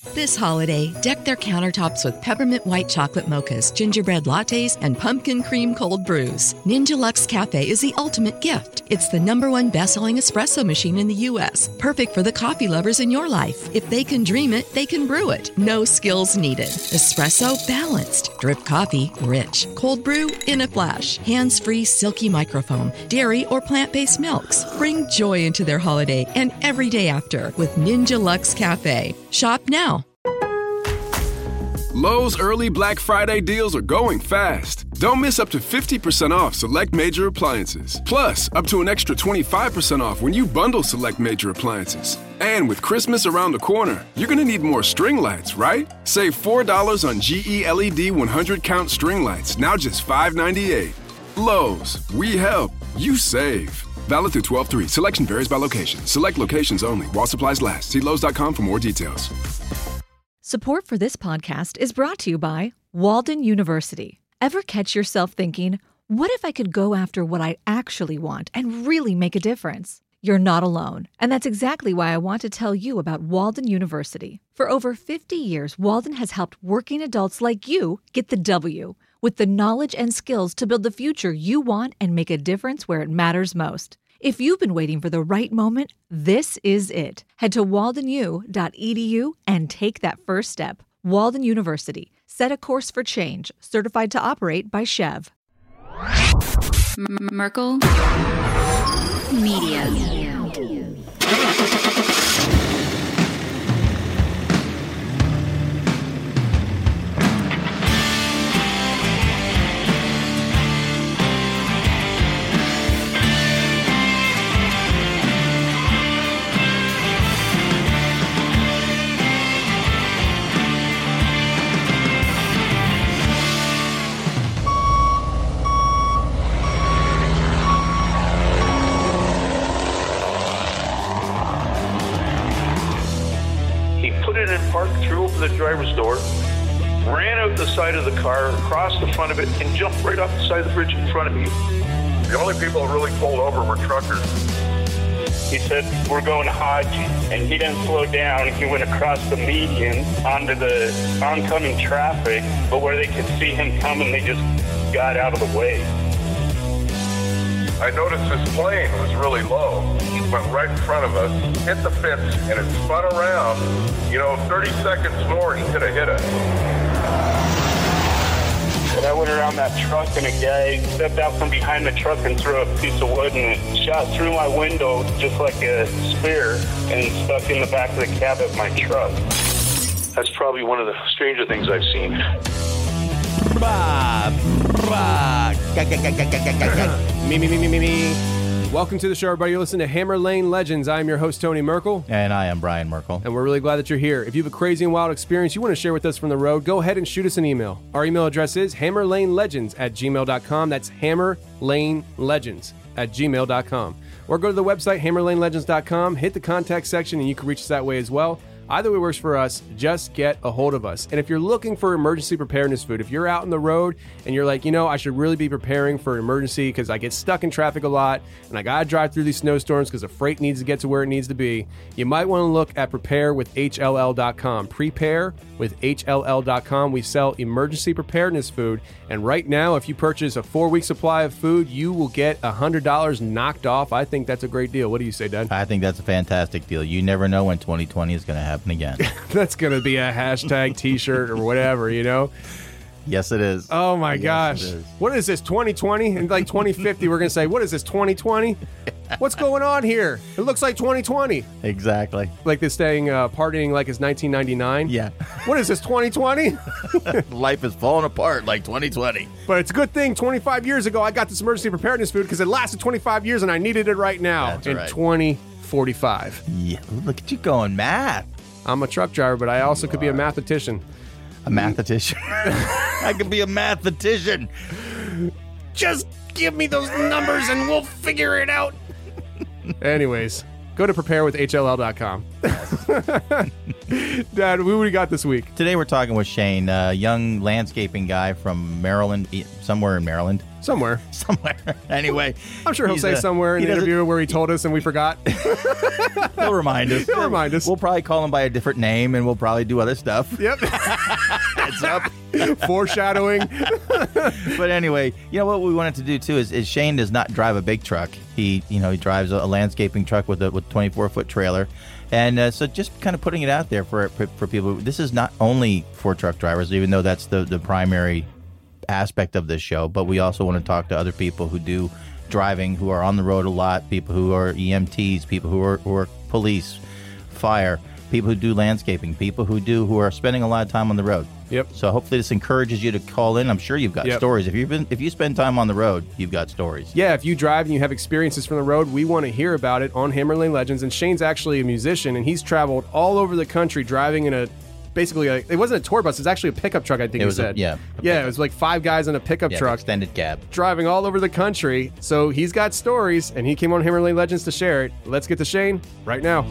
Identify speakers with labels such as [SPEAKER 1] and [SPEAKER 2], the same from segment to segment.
[SPEAKER 1] This holiday, deck their countertops with peppermint white chocolate mochas, gingerbread lattes, and pumpkin cream cold brews. Ninja Luxe Cafe is the ultimate gift. It's the #1 best-selling espresso machine in the U.S., perfect for the coffee lovers in your life. If they can dream it, they can brew it. No skills needed. Espresso balanced. Drip coffee rich. Cold brew in a flash. Hands-free silky microfoam. Dairy or plant-based milks. Bring joy into their holiday and every day after with Ninja Luxe Cafe. Shop now.
[SPEAKER 2] Lowe's early Black Friday deals are going fast. Don't miss up to 50% off select major appliances. Plus, up to an extra 25% off when you bundle select major appliances. And with Christmas around the corner, you're going to need more string lights, right? Save $4 on GE LED 100 count string lights, now just $5.98. Lowe's, we help, you save. Valid through 12/3. Selection varies by location. Select locations only. While supplies last. See Lowe's.com for more details.
[SPEAKER 3] Support for this podcast is brought to you by Walden University. Ever catch yourself thinking, what if I could go after what I actually want and really make a difference? You're not alone, and that's exactly why I want to tell you about Walden University. For over 50 years, Walden has helped working adults like you get the W, with the knowledge and skills to build the future you want and make a difference where it matters most. If you've been waiting for the right moment, this is it. Head to waldenu.edu and take that first step. Walden University. Set a course for change. Certified to operate by Chev.
[SPEAKER 4] Merkel Media.
[SPEAKER 5] Parked, threw open the driver's door, ran out the side of the car, across the front of it, and jumped right off the side of the bridge in front of me.
[SPEAKER 6] The only people that really pulled over were truckers.
[SPEAKER 5] He said, "We're going to Hodge," and he didn't slow down. He went across the median onto the oncoming traffic, but where they could see him coming, they just got out of the way.
[SPEAKER 6] I noticed this plane was really low. It went right in front of us, hit the fence, and it spun around. 30 seconds more, he could have hit us.
[SPEAKER 5] And I went around that truck, and a guy stepped out from behind the truck and threw a piece of wood, and it shot through my window just like a spear and stuck in the back of the cab of my truck. That's probably one of the stranger things I've seen.
[SPEAKER 7] Me. Welcome to the show, everybody. You're listening to Hammer Lane Legends. I'm your host, Tony Merkel.
[SPEAKER 8] And I am Brian Merkel.
[SPEAKER 7] And we're really glad that you're here. If you have a crazy and wild experience you want to share with us from the road, go ahead and shoot us an email. Our email address is hammerlanelegends@gmail.com. That's hammerlanelegends@gmail.com. Or go to the website, hammerlanelegends.com, hit the contact section, and you can reach us that way as well. Either way works for us. Just get a hold of us. And if you're looking for emergency preparedness food, if you're out on the road and you're like, I should really be preparing for an emergency because I get stuck in traffic a lot and I got to drive through these snowstorms because the freight needs to get to where it needs to be, you might want to look at preparewithhll.com. Preparewithhll.com. We sell emergency preparedness food. And right now, if you purchase a 4-week supply of food, you will get $100 knocked off. I think that's a great deal. What do you say, Dad?
[SPEAKER 8] I think that's a fantastic deal. You never know when 2020 is going to happen again.
[SPEAKER 7] That's going to be a hashtag t-shirt or whatever,
[SPEAKER 8] Yes, it is.
[SPEAKER 7] Oh, my gosh. What is this, 2020? In like 2050, we're going to say, what is this, 2020? What's going on here? It looks like 2020.
[SPEAKER 8] Exactly.
[SPEAKER 7] Like this saying, partying like it's 1999.
[SPEAKER 8] Yeah.
[SPEAKER 7] What is this, 2020?
[SPEAKER 8] Life is falling apart like 2020.
[SPEAKER 7] But it's a good thing 25 years ago I got this emergency preparedness food because it lasted 25 years and I needed it right now.
[SPEAKER 8] That's
[SPEAKER 7] in
[SPEAKER 8] right.
[SPEAKER 7] 2045.
[SPEAKER 8] Yeah, look at you going math.
[SPEAKER 7] I'm a truck driver, but I also could be a mathematician.
[SPEAKER 8] A mathematician? I could be a mathematician.
[SPEAKER 7] Just give me those numbers and we'll figure it out. Anyways, go to preparewithhll.com. Dad, who we got this week?
[SPEAKER 8] Today we're talking with Shane, a young landscaping guy from Maryland, somewhere in Maryland.
[SPEAKER 7] Somewhere.
[SPEAKER 8] Anyway,
[SPEAKER 7] I'm sure he'll say somewhere in the interview where he told us and we forgot.
[SPEAKER 8] He'll remind us.
[SPEAKER 7] He'll remind us.
[SPEAKER 8] We'll probably call him by a different name, and we'll probably do other stuff.
[SPEAKER 7] Yep.
[SPEAKER 8] Heads up.
[SPEAKER 7] Foreshadowing.
[SPEAKER 8] But anyway, what we wanted to do too is Shane does not drive a big truck. He drives a landscaping truck with a 24-foot trailer. And so just kind of putting it out there for people. This is not only for truck drivers, even though that's the primary aspect of this show, but we also want to talk to other people who do driving, who are on the road a lot, people who are EMTs, people who are police, fire, people who do landscaping, people who are spending a lot of time on the road.
[SPEAKER 7] Yep.
[SPEAKER 8] So hopefully this encourages you to call in. I'm sure you've got stories. If you spend time on the road, you've got stories. Yeah, if you drive and you have experiences from the road, we want to hear about it on Hammer Lane Legends. And Shane's actually a musician, and he's traveled all over the country driving in it wasn't a tour bus, it was actually a pickup truck, I think you said. Yeah,
[SPEAKER 7] it was like 5 guys in a pickup truck.
[SPEAKER 8] Extended cab. Driving
[SPEAKER 7] all over the country. So he's got stories, and he came on Hammer Lane Legends to share it. Let's get to Shane right now.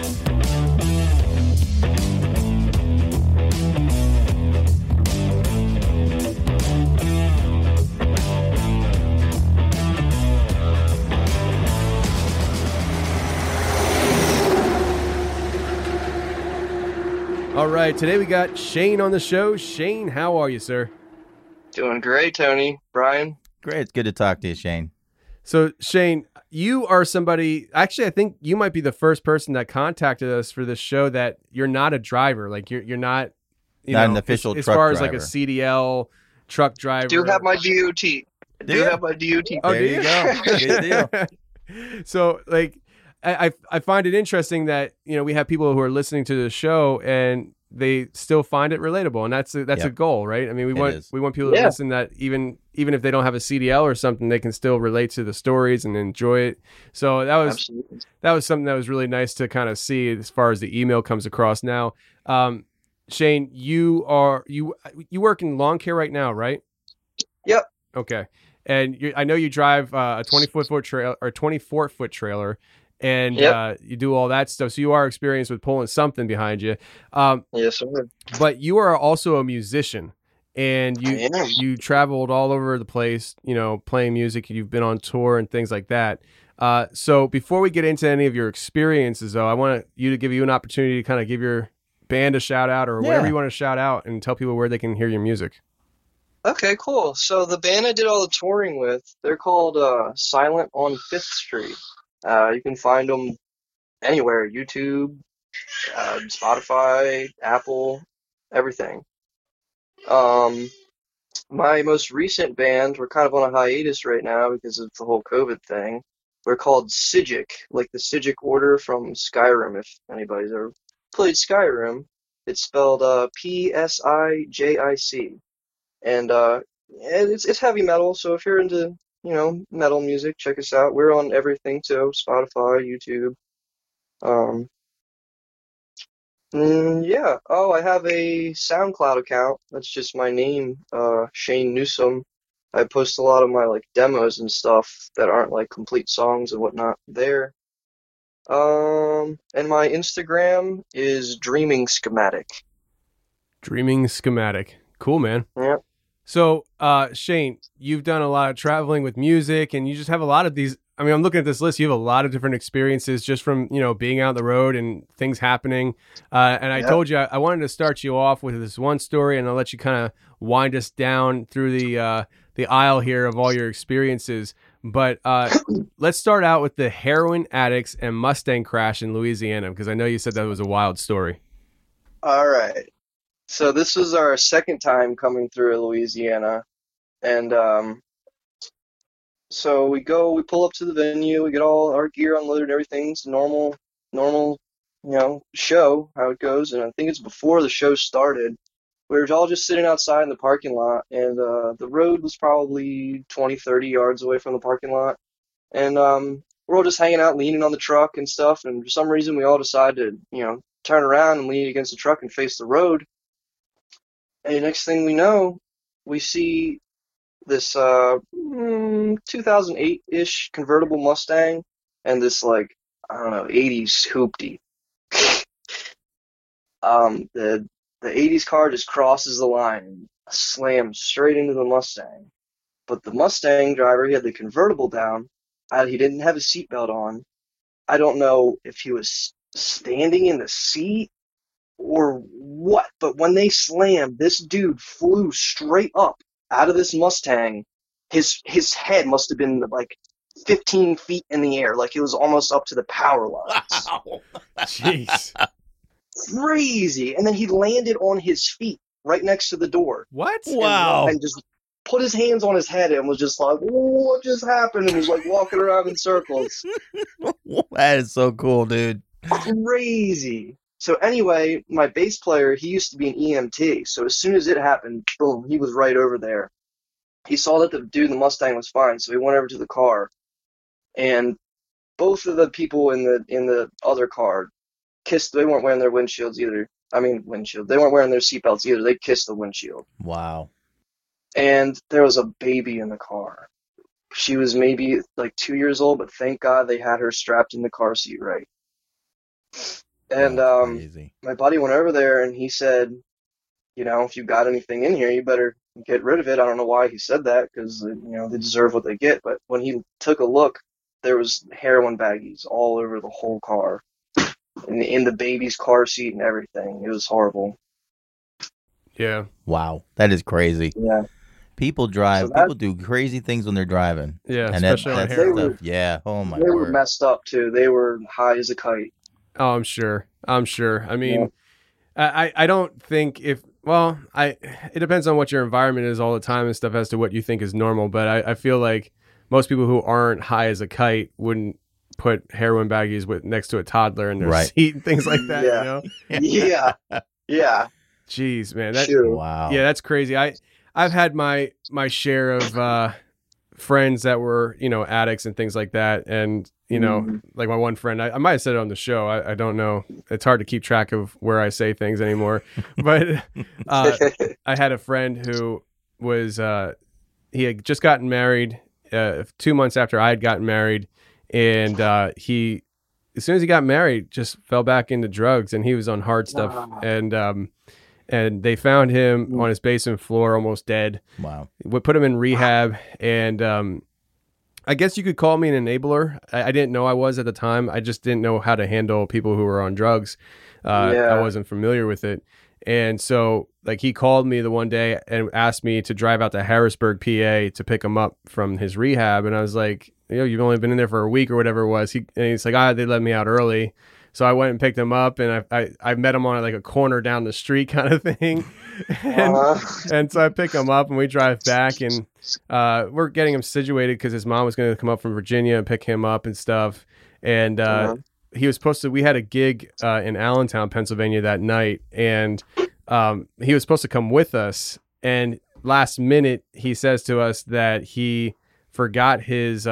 [SPEAKER 7] All right, today we got Shane on the show. Shane, how are you, sir?
[SPEAKER 4] Doing great, Tony. Brian?
[SPEAKER 8] Great. It's good to talk to you, Shane.
[SPEAKER 7] So, Shane, you are somebody, actually, I think you might be the first person that contacted us for this show that you're not a driver. Like, you're not,
[SPEAKER 8] an official truck driver.
[SPEAKER 7] As far as like a CDL truck driver.
[SPEAKER 4] I do have my DOT.
[SPEAKER 7] Oh,
[SPEAKER 8] there you go. Good
[SPEAKER 7] deal. So, like, I find it interesting that we have people who are listening to the show and they still find it relatable, and that's a goal, right? I mean, we want people to listen that even if they don't have a CDL or something, they can still relate to the stories and enjoy it. So that was something that was really nice to kind of see as far as the email comes across. Now, Shane, you work in lawn care right now, right?
[SPEAKER 4] Yep.
[SPEAKER 7] Okay, and I know you drive a 24-foot trailer or 24-foot trailer. And you do all that stuff. So you are experienced with pulling something behind you.
[SPEAKER 4] Yes, sir.
[SPEAKER 7] But you are also a musician. And you traveled all over the place, playing music. You've been on tour and things like that. So before we get into any of your experiences, though, I want you to give you an opportunity to kind of give your band a shout out or whatever you want to shout out and tell people where they can hear your music.
[SPEAKER 4] Okay, cool. So the band I did all the touring with, they're called Silent on 5th Street. You can find them anywhere, YouTube, Spotify, Apple, everything. My most recent band, we're kind of on a hiatus right now because of the whole COVID thing. We're called Psijic, like the Psijic Order from Skyrim, if anybody's ever played Skyrim. It's spelled Psijic. And it's heavy metal, so if you're into metal music, check us out. We're on everything too, Spotify, YouTube. Oh, I have a SoundCloud account. That's just my name, Shane Newsome. I post a lot of my demos and stuff that aren't complete songs and whatnot there. And my Instagram is Dreaming Schematic.
[SPEAKER 7] Dreaming Schematic. Cool, man.
[SPEAKER 4] Yep.
[SPEAKER 7] So, Shane, you've done a lot of traveling with music, and you just have a lot of these. I mean, I'm looking at this list. You have a lot of different experiences just from, being out on the road and things happening. And I told you I wanted to start you off with this one story, and I'll let you kind of wind us down through the aisle here of all your experiences. But let's start out with the heroin addicts and Mustang crash in Louisiana, because I know you said that was a wild story.
[SPEAKER 4] All right. So this was our second time coming through Louisiana, and so we pull up to the venue, we get all our gear unloaded and everything's normal, show, how it goes, and I think it's before the show started. We were all just sitting outside in the parking lot, and the road was probably 20, 30 yards away from the parking lot, and we're all just hanging out, leaning on the truck and stuff, and for some reason we all decided to, turn around and lean against the truck and face the road. And the next thing we know, we see this 2008-ish convertible Mustang and this 80s hoopty. The 80s car just crosses the line and slams straight into the Mustang. But the Mustang driver, he had the convertible down. He didn't have his seatbelt on. I don't know if he was standing in the seat or what, but when they slammed, this dude flew straight up out of this Mustang. His head must have been like 15 feet in the air, like it was almost up to the power lines.
[SPEAKER 8] Wow.
[SPEAKER 7] Jeez.
[SPEAKER 4] Crazy. And then he landed on his feet right next to the door.
[SPEAKER 7] What?
[SPEAKER 8] Wow.
[SPEAKER 4] And just put his hands on his head and was just like, what just happened? And was like walking around in circles.
[SPEAKER 8] That is so cool, dude.
[SPEAKER 4] Crazy. So anyway, my bass player, he used to be an EMT. So as soon as it happened, boom, he was right over there. He saw that the dude in the Mustang was fine, so he went over to the car. And both of the people in the other car kissed. They weren't wearing their windshields either. I mean, windshield. They weren't wearing their seatbelts either. They kissed the windshield.
[SPEAKER 8] Wow.
[SPEAKER 4] And there was a baby in the car. She was maybe like 2 years old, but thank God they had her strapped in the car seat right. And
[SPEAKER 8] Crazy.
[SPEAKER 4] my buddy went over there and he said, you know, if you got anything in here, you better get rid of it. I don't know why he said that, because, you know, they deserve what they get. But when he took a look, there was heroin baggies all over the whole car, in the baby's car seat and everything. It was horrible.
[SPEAKER 7] Yeah.
[SPEAKER 8] Wow. That is crazy.
[SPEAKER 4] Yeah.
[SPEAKER 8] People drive.
[SPEAKER 4] So that-
[SPEAKER 8] People do crazy things when they're driving.
[SPEAKER 7] Yeah,
[SPEAKER 8] And
[SPEAKER 7] especially on
[SPEAKER 8] that
[SPEAKER 7] heroin.
[SPEAKER 8] stuff. Yeah. Oh my
[SPEAKER 4] They were
[SPEAKER 8] word.
[SPEAKER 4] messed up too. They were high as a kite.
[SPEAKER 7] Oh, I'm sure. I mean, I don't think it depends on what your environment is all the time and stuff as to what you think is normal. But I feel like most people who aren't high as a kite wouldn't put heroin baggies next to a toddler in their
[SPEAKER 8] Right.
[SPEAKER 7] seat and things like that.
[SPEAKER 4] Yeah.
[SPEAKER 7] You know?
[SPEAKER 4] Yeah.
[SPEAKER 7] Jeez, man.
[SPEAKER 4] Sure.
[SPEAKER 8] Wow.
[SPEAKER 7] Yeah, that's crazy. I've had my share of friends that were, you know, addicts and things like that. And, you know, like my one friend, I might have said it on the show. I don't know. It's hard to keep track of where I say things anymore. But I had a friend who was, he had just gotten married 2 months after I had gotten married. And he, as soon as he got married, just fell back into drugs, and he was on hard stuff.
[SPEAKER 4] Wow.
[SPEAKER 7] And they found him on his basement floor, almost dead.
[SPEAKER 8] Wow.
[SPEAKER 7] We put him in rehab, and I guess you could call me an enabler. I didn't know I was at the time. I just didn't know how to handle people who were on drugs. I wasn't familiar with it. And so, like, he called me the one day and asked me to drive out to Harrisburg, PA to pick him up from his rehab. And I was like, you know, you've only been in there for a week or whatever it was. And he's like, they let me out early. So I went and picked him up, and I met him on like a corner down the street kind of thing. And so I pick him up and we drive back, and we're getting him situated because his mom was going to come up from Virginia and pick him up and stuff. And he was supposed to, we had a gig in Allentown, Pennsylvania that night, and he was supposed to come with us. And last minute, he says to us that he forgot his,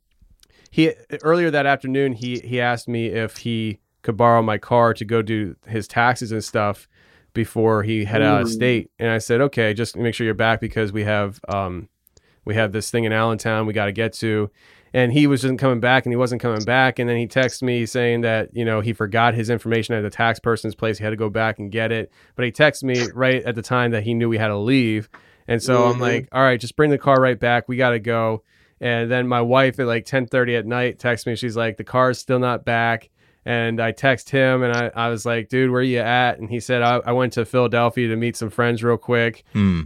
[SPEAKER 7] earlier that afternoon, he asked me if he could borrow my car to go do his taxes and stuff before he head out of state. And I said, okay, just make sure you're back because we have this thing in Allentown we got to get to. And he wasn't coming back, and he wasn't coming back. And then he texted me saying that, you know, he forgot his information at the tax person's place. He had to go back and get it. But he texted me right at the time that he knew we had to leave. And so I'm like, all right, just bring the car right back. We got to go. And then my wife at like 10:30 at night texts me. She's like, the car's still not back. And I text him, and I was like, dude, where you at? And he said, I went to Philadelphia to meet some friends real quick. And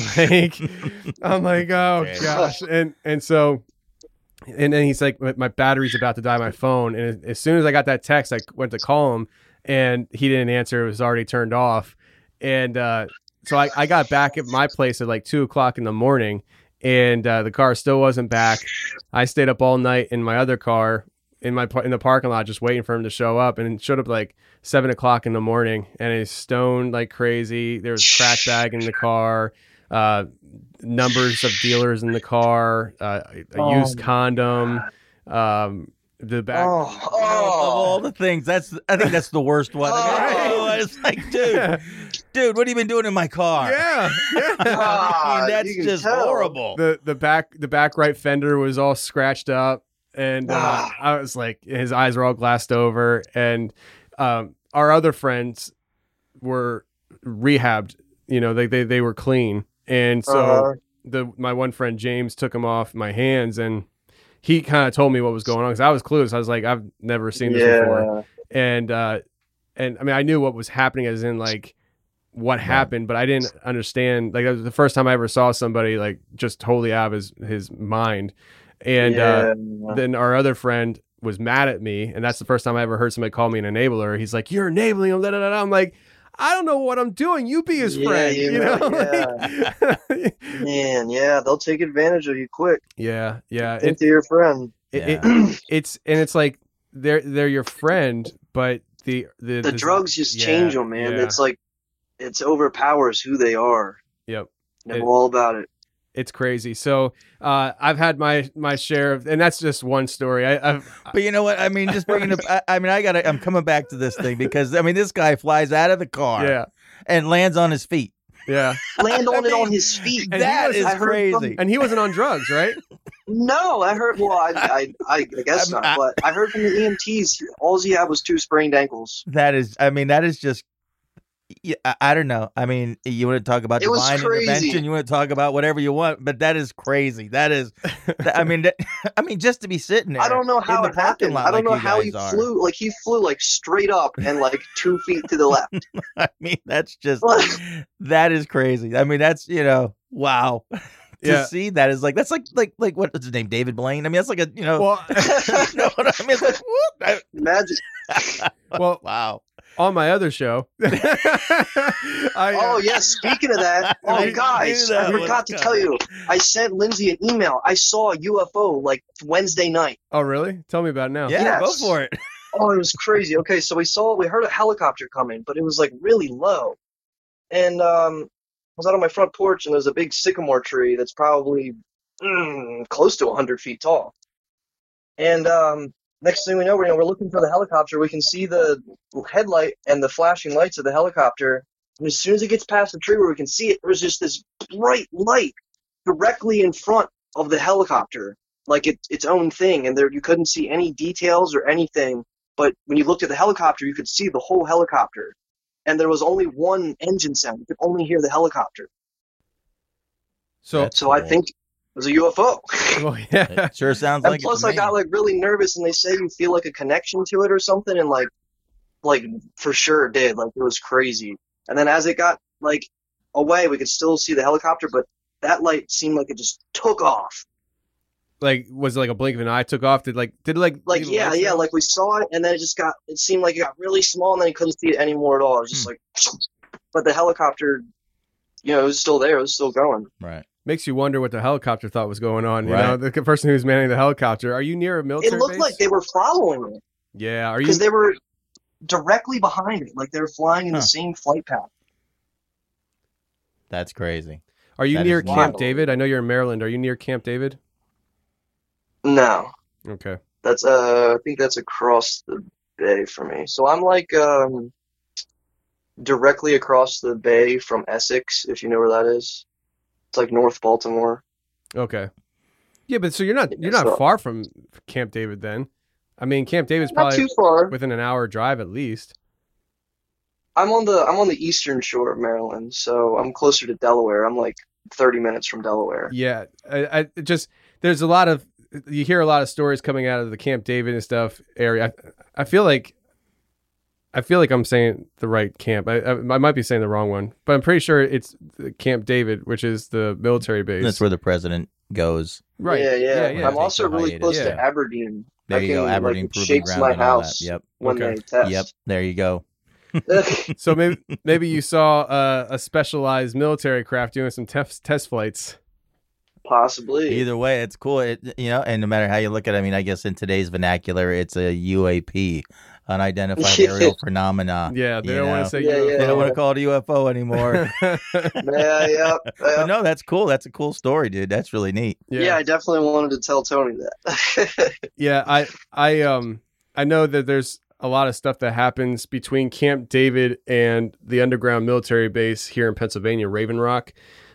[SPEAKER 7] I'm like, oh gosh. And so, and then he's like, my battery's about to die on my phone. And as soon as I got that text, I went to call him, and he didn't answer. It was already turned off. And so I got back at my place at like 2:00 in the morning, and the car still wasn't back. I stayed up all night in my other car in the parking lot, just waiting for him to show up, and it showed up like 7:00 in the morning, and he's stoned like crazy. There was crack bag in the car, numbers of dealers in the car, a used condom, the back.
[SPEAKER 8] Of all the things, I think that's the worst one. It's like, dude, what have you been doing in my car?
[SPEAKER 7] Yeah.
[SPEAKER 8] I mean, that's just horrible.
[SPEAKER 7] The back right fender was all scratched up. And I was like, his eyes were all glassed over. And our other friends were rehabbed. You know, they were clean. And so my one friend James took them off my hands, and he kind of told me what was going on because I was clueless. I was like, I've never seen this before, and I mean, I knew what was happening, as in like what happened, but I didn't understand. Like, that was the first time I ever saw somebody like just totally out of his mind, and then our other friend was mad at me, and that's the first time I ever heard somebody call me an enabler. He's like, "You're enabling him." Da, da, da, da. I'm like, I don't know what I'm doing. You be his friend. You know?
[SPEAKER 4] Man, they'll take advantage of you quick.
[SPEAKER 7] Yeah.
[SPEAKER 4] Think they're your friend.
[SPEAKER 7] It's like they're your friend, but the
[SPEAKER 4] drugs just change them, man. Yeah. It's like it's overpowers who they are.
[SPEAKER 7] Yep.
[SPEAKER 4] Know all about it.
[SPEAKER 7] It's crazy. So I've had my share of, and that's just one story.
[SPEAKER 8] But you know what? I mean, just bringing up. I'm coming back to this thing because I mean, this guy flies out of the car, and lands on his feet.
[SPEAKER 7] Yeah,
[SPEAKER 4] land on it on his feet.
[SPEAKER 7] And
[SPEAKER 8] that is crazy.
[SPEAKER 7] And he wasn't on drugs, right?
[SPEAKER 4] No, I heard. Well, I guess not. But I heard from the EMTs, all he had was 2 sprained ankles.
[SPEAKER 8] That is just. I don't know. I mean, you want to talk about divine intervention, you want to talk about whatever you want, but that is crazy. That is, I mean, just to be sitting there.
[SPEAKER 4] I don't know how
[SPEAKER 8] it happened.
[SPEAKER 4] I don't know how he flew. Like, he flew like straight up and like 2 feet to the left.
[SPEAKER 8] I mean, that's just, that is crazy. I mean, that's, wow. To see that is like, that's like what is his name? David Blaine. I mean, that's like a, well, you know what I mean? It's like, whoop.
[SPEAKER 4] Imagine.
[SPEAKER 7] Well,
[SPEAKER 8] wow.
[SPEAKER 7] On my other show.
[SPEAKER 4] Speaking of that, guys, I forgot to tell you, I sent Lindsay an email. I saw a UFO like Wednesday night.
[SPEAKER 7] Oh, really? Tell me about it now.
[SPEAKER 8] Yeah, go for it.
[SPEAKER 4] Oh, it was crazy. Okay, so we heard a helicopter coming, but it was like really low. And I was out on my front porch, and there's a big sycamore tree that's probably close to 100 feet tall. And next thing we know, we're looking for the helicopter. We can see the headlight and the flashing lights of the helicopter. And as soon as it gets past the tree where we can see it, there's just this bright light directly in front of the helicopter, like its own thing. And there you couldn't see any details or anything. But when you looked at the helicopter, you could see the whole helicopter. And there was only one engine sound. You could only hear the helicopter. So cool. I think it was a UFO.
[SPEAKER 7] Well, yeah.
[SPEAKER 8] It sure sounds
[SPEAKER 4] and
[SPEAKER 8] like
[SPEAKER 4] plus,
[SPEAKER 8] it. Plus,
[SPEAKER 4] I got like really nervous, and they say you feel like a connection to it or something, and like for sure did. Like, it was crazy. And then as it got like away, we could still see the helicopter, but that light seemed like it just took off.
[SPEAKER 7] Like, was it like a blink of an eye took off? Did like
[SPEAKER 4] yeah, like we saw it, and then it seemed like it got really small, and then you couldn't see it anymore at all. It was just like, but the helicopter, it was still there. It was still going.
[SPEAKER 8] Right.
[SPEAKER 7] Makes you wonder what the helicopter thought was going on. You know, the person who's manning the helicopter. Are you near a military base?
[SPEAKER 4] It looked like they were following it.
[SPEAKER 7] Yeah, are you?
[SPEAKER 4] Because they were directly behind it, like they were flying in the same flight path.
[SPEAKER 8] That's crazy.
[SPEAKER 7] Are you near Camp David? I know you're in Maryland. Are you near Camp David?
[SPEAKER 4] No.
[SPEAKER 7] Okay.
[SPEAKER 4] That's I think that's across the bay for me. So I'm like directly across the bay from Essex, if you know where that is. It's like North Baltimore.
[SPEAKER 7] Okay. Yeah, but so you're not far from Camp David then. I mean, Camp David's probably
[SPEAKER 4] not too far.
[SPEAKER 7] Within an hour drive at least.
[SPEAKER 4] I'm on the eastern shore of Maryland, so I'm closer to Delaware. I'm like 30 minutes from Delaware.
[SPEAKER 7] Yeah, I just there's you hear a lot of stories coming out of the Camp David and stuff area. I feel like I'm saying the right camp. I might be saying the wrong one, but I'm pretty sure it's Camp David, which is the military base.
[SPEAKER 8] That's where the president goes.
[SPEAKER 7] Right.
[SPEAKER 4] Yeah. I'm also really close to Aberdeen.
[SPEAKER 8] There you go. Aberdeen Proving Ground
[SPEAKER 4] my
[SPEAKER 8] and all
[SPEAKER 4] house
[SPEAKER 8] that. Yep.
[SPEAKER 4] When they test.
[SPEAKER 8] Yep. There you go.
[SPEAKER 7] So maybe you saw a specialized military craft doing some test flights.
[SPEAKER 4] Possibly.
[SPEAKER 8] Either way, it's cool. And no matter how you look at it, I mean, I guess in today's vernacular, it's a UAP. Unidentified aerial phenomena.
[SPEAKER 7] Yeah, they don't want to say UFO.
[SPEAKER 8] They don't want to call it a UFO anymore. But no, that's cool. That's a cool story, dude. That's really neat.
[SPEAKER 4] Yeah, I definitely wanted to tell Tony that.
[SPEAKER 7] Yeah, I know that there's a lot of stuff that happens between Camp David and the underground military base here in Pennsylvania, Raven Rock.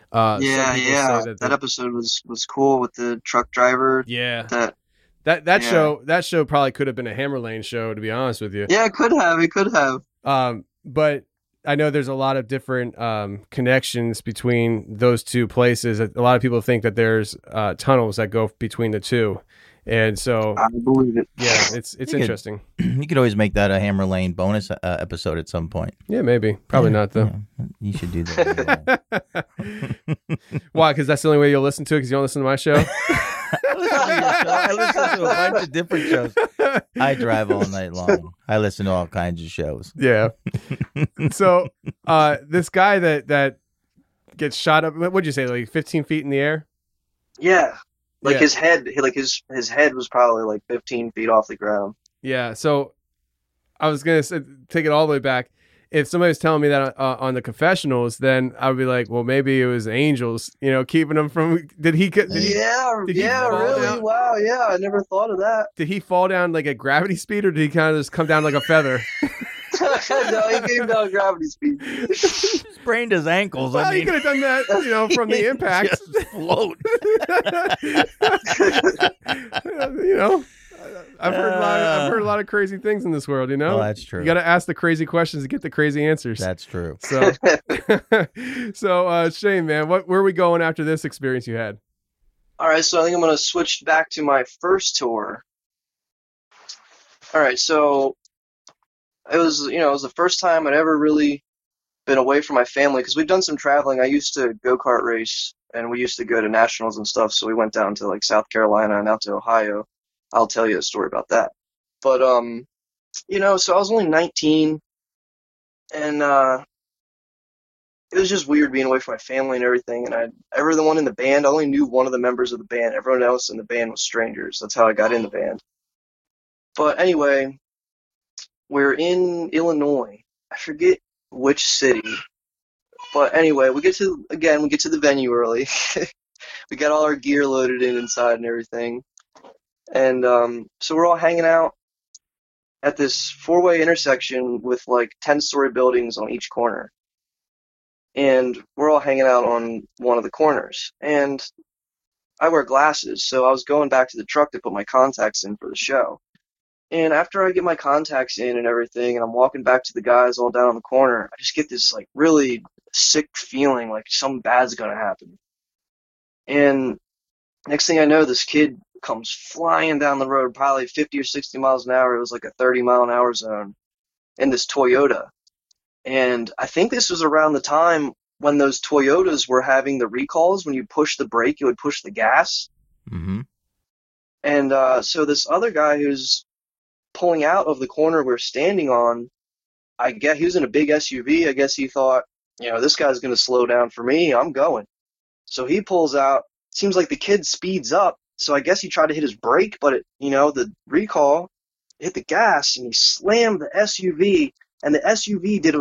[SPEAKER 4] That episode was cool with the truck driver.
[SPEAKER 7] Yeah. That show probably could have been a Hammer Lane show, to be honest with you.
[SPEAKER 4] Yeah, it could have.
[SPEAKER 7] But I know there's a lot of different connections between those two places. A lot of people think that there's tunnels that go between the two. And so
[SPEAKER 4] I believe it.
[SPEAKER 7] Yeah, it's interesting.
[SPEAKER 8] You could always make that a Hammer Lane bonus episode at some point.
[SPEAKER 7] Yeah, maybe. Probably not, though.
[SPEAKER 8] Yeah, you should do that.
[SPEAKER 7] Why? Because that's the only way you'll listen to it, because you don't listen to my show?
[SPEAKER 8] I listen to a bunch of different shows. I drive all night long. I listen to all kinds of shows.
[SPEAKER 7] Yeah. So this guy that gets shot up, what'd you say, like 15 feet in the air?
[SPEAKER 4] Yeah. Like
[SPEAKER 7] Yeah.
[SPEAKER 4] his head, his head was probably like 15 feet off the ground.
[SPEAKER 7] Yeah. So I was going to take it all the way back. If somebody was telling me that on the confessionals, then I would be like, well, maybe it was angels, keeping him from. Did he fall
[SPEAKER 4] Really?
[SPEAKER 7] down?
[SPEAKER 4] Wow. Yeah, I never thought of that.
[SPEAKER 7] Did he fall down like at gravity speed, or did he kind of just come down like a feather?
[SPEAKER 4] No, he came down gravity speed.
[SPEAKER 8] Sprained his ankles.
[SPEAKER 7] Well,
[SPEAKER 8] I mean,
[SPEAKER 7] he could have done that, from the impact.
[SPEAKER 8] Just float.
[SPEAKER 7] I've heard a lot of crazy things in this world.
[SPEAKER 8] Well, that's true.
[SPEAKER 7] You got to ask the crazy questions to get the crazy answers.
[SPEAKER 8] That's true.
[SPEAKER 7] So, Shane, man, where are we going after this experience you had?
[SPEAKER 4] All right, so I think I'm going to switch back to my first tour. All right, so it was the first time I'd ever really been away from my family, because we've done some traveling. I used to go-kart race, and we used to go to nationals and stuff, so we went down to like South Carolina and out to Ohio. I'll tell you a story about that. But, so I was only 19, and it was just weird being away from my family and everything. And everyone in the band, I only knew one of the members of the band. Everyone else in the band was strangers. That's how I got in the band. But anyway, we're in Illinois. I forget which city. But anyway, we get to the venue early. We got all our gear loaded inside and everything. And so we're all hanging out at this four-way intersection with like 10-story buildings on each corner. And we're all hanging out on one of the corners. And I wear glasses, so I was going back to the truck to put my contacts in for the show. And after I get my contacts in and everything, and I'm walking back to the guys all down on the corner, I just get this like really sick feeling like something bad's gonna happen. And next thing I know, this kid comes flying down the road, probably 50 or 60 miles an hour. It was like a 30-mile-an-hour zone in this Toyota. And I think this was around the time when those Toyotas were having the recalls. When you push the brake, it would push the gas.
[SPEAKER 8] Mm-hmm.
[SPEAKER 4] And so this other guy who's pulling out of the corner we're standing on, I guess he was in a big SUV. I guess he thought, this guy's going to slow down for me. I'm going. So he pulls out. Seems like the kid speeds up. So I guess he tried to hit his brake, but the recall hit the gas and he slammed the SUV, and the SUV did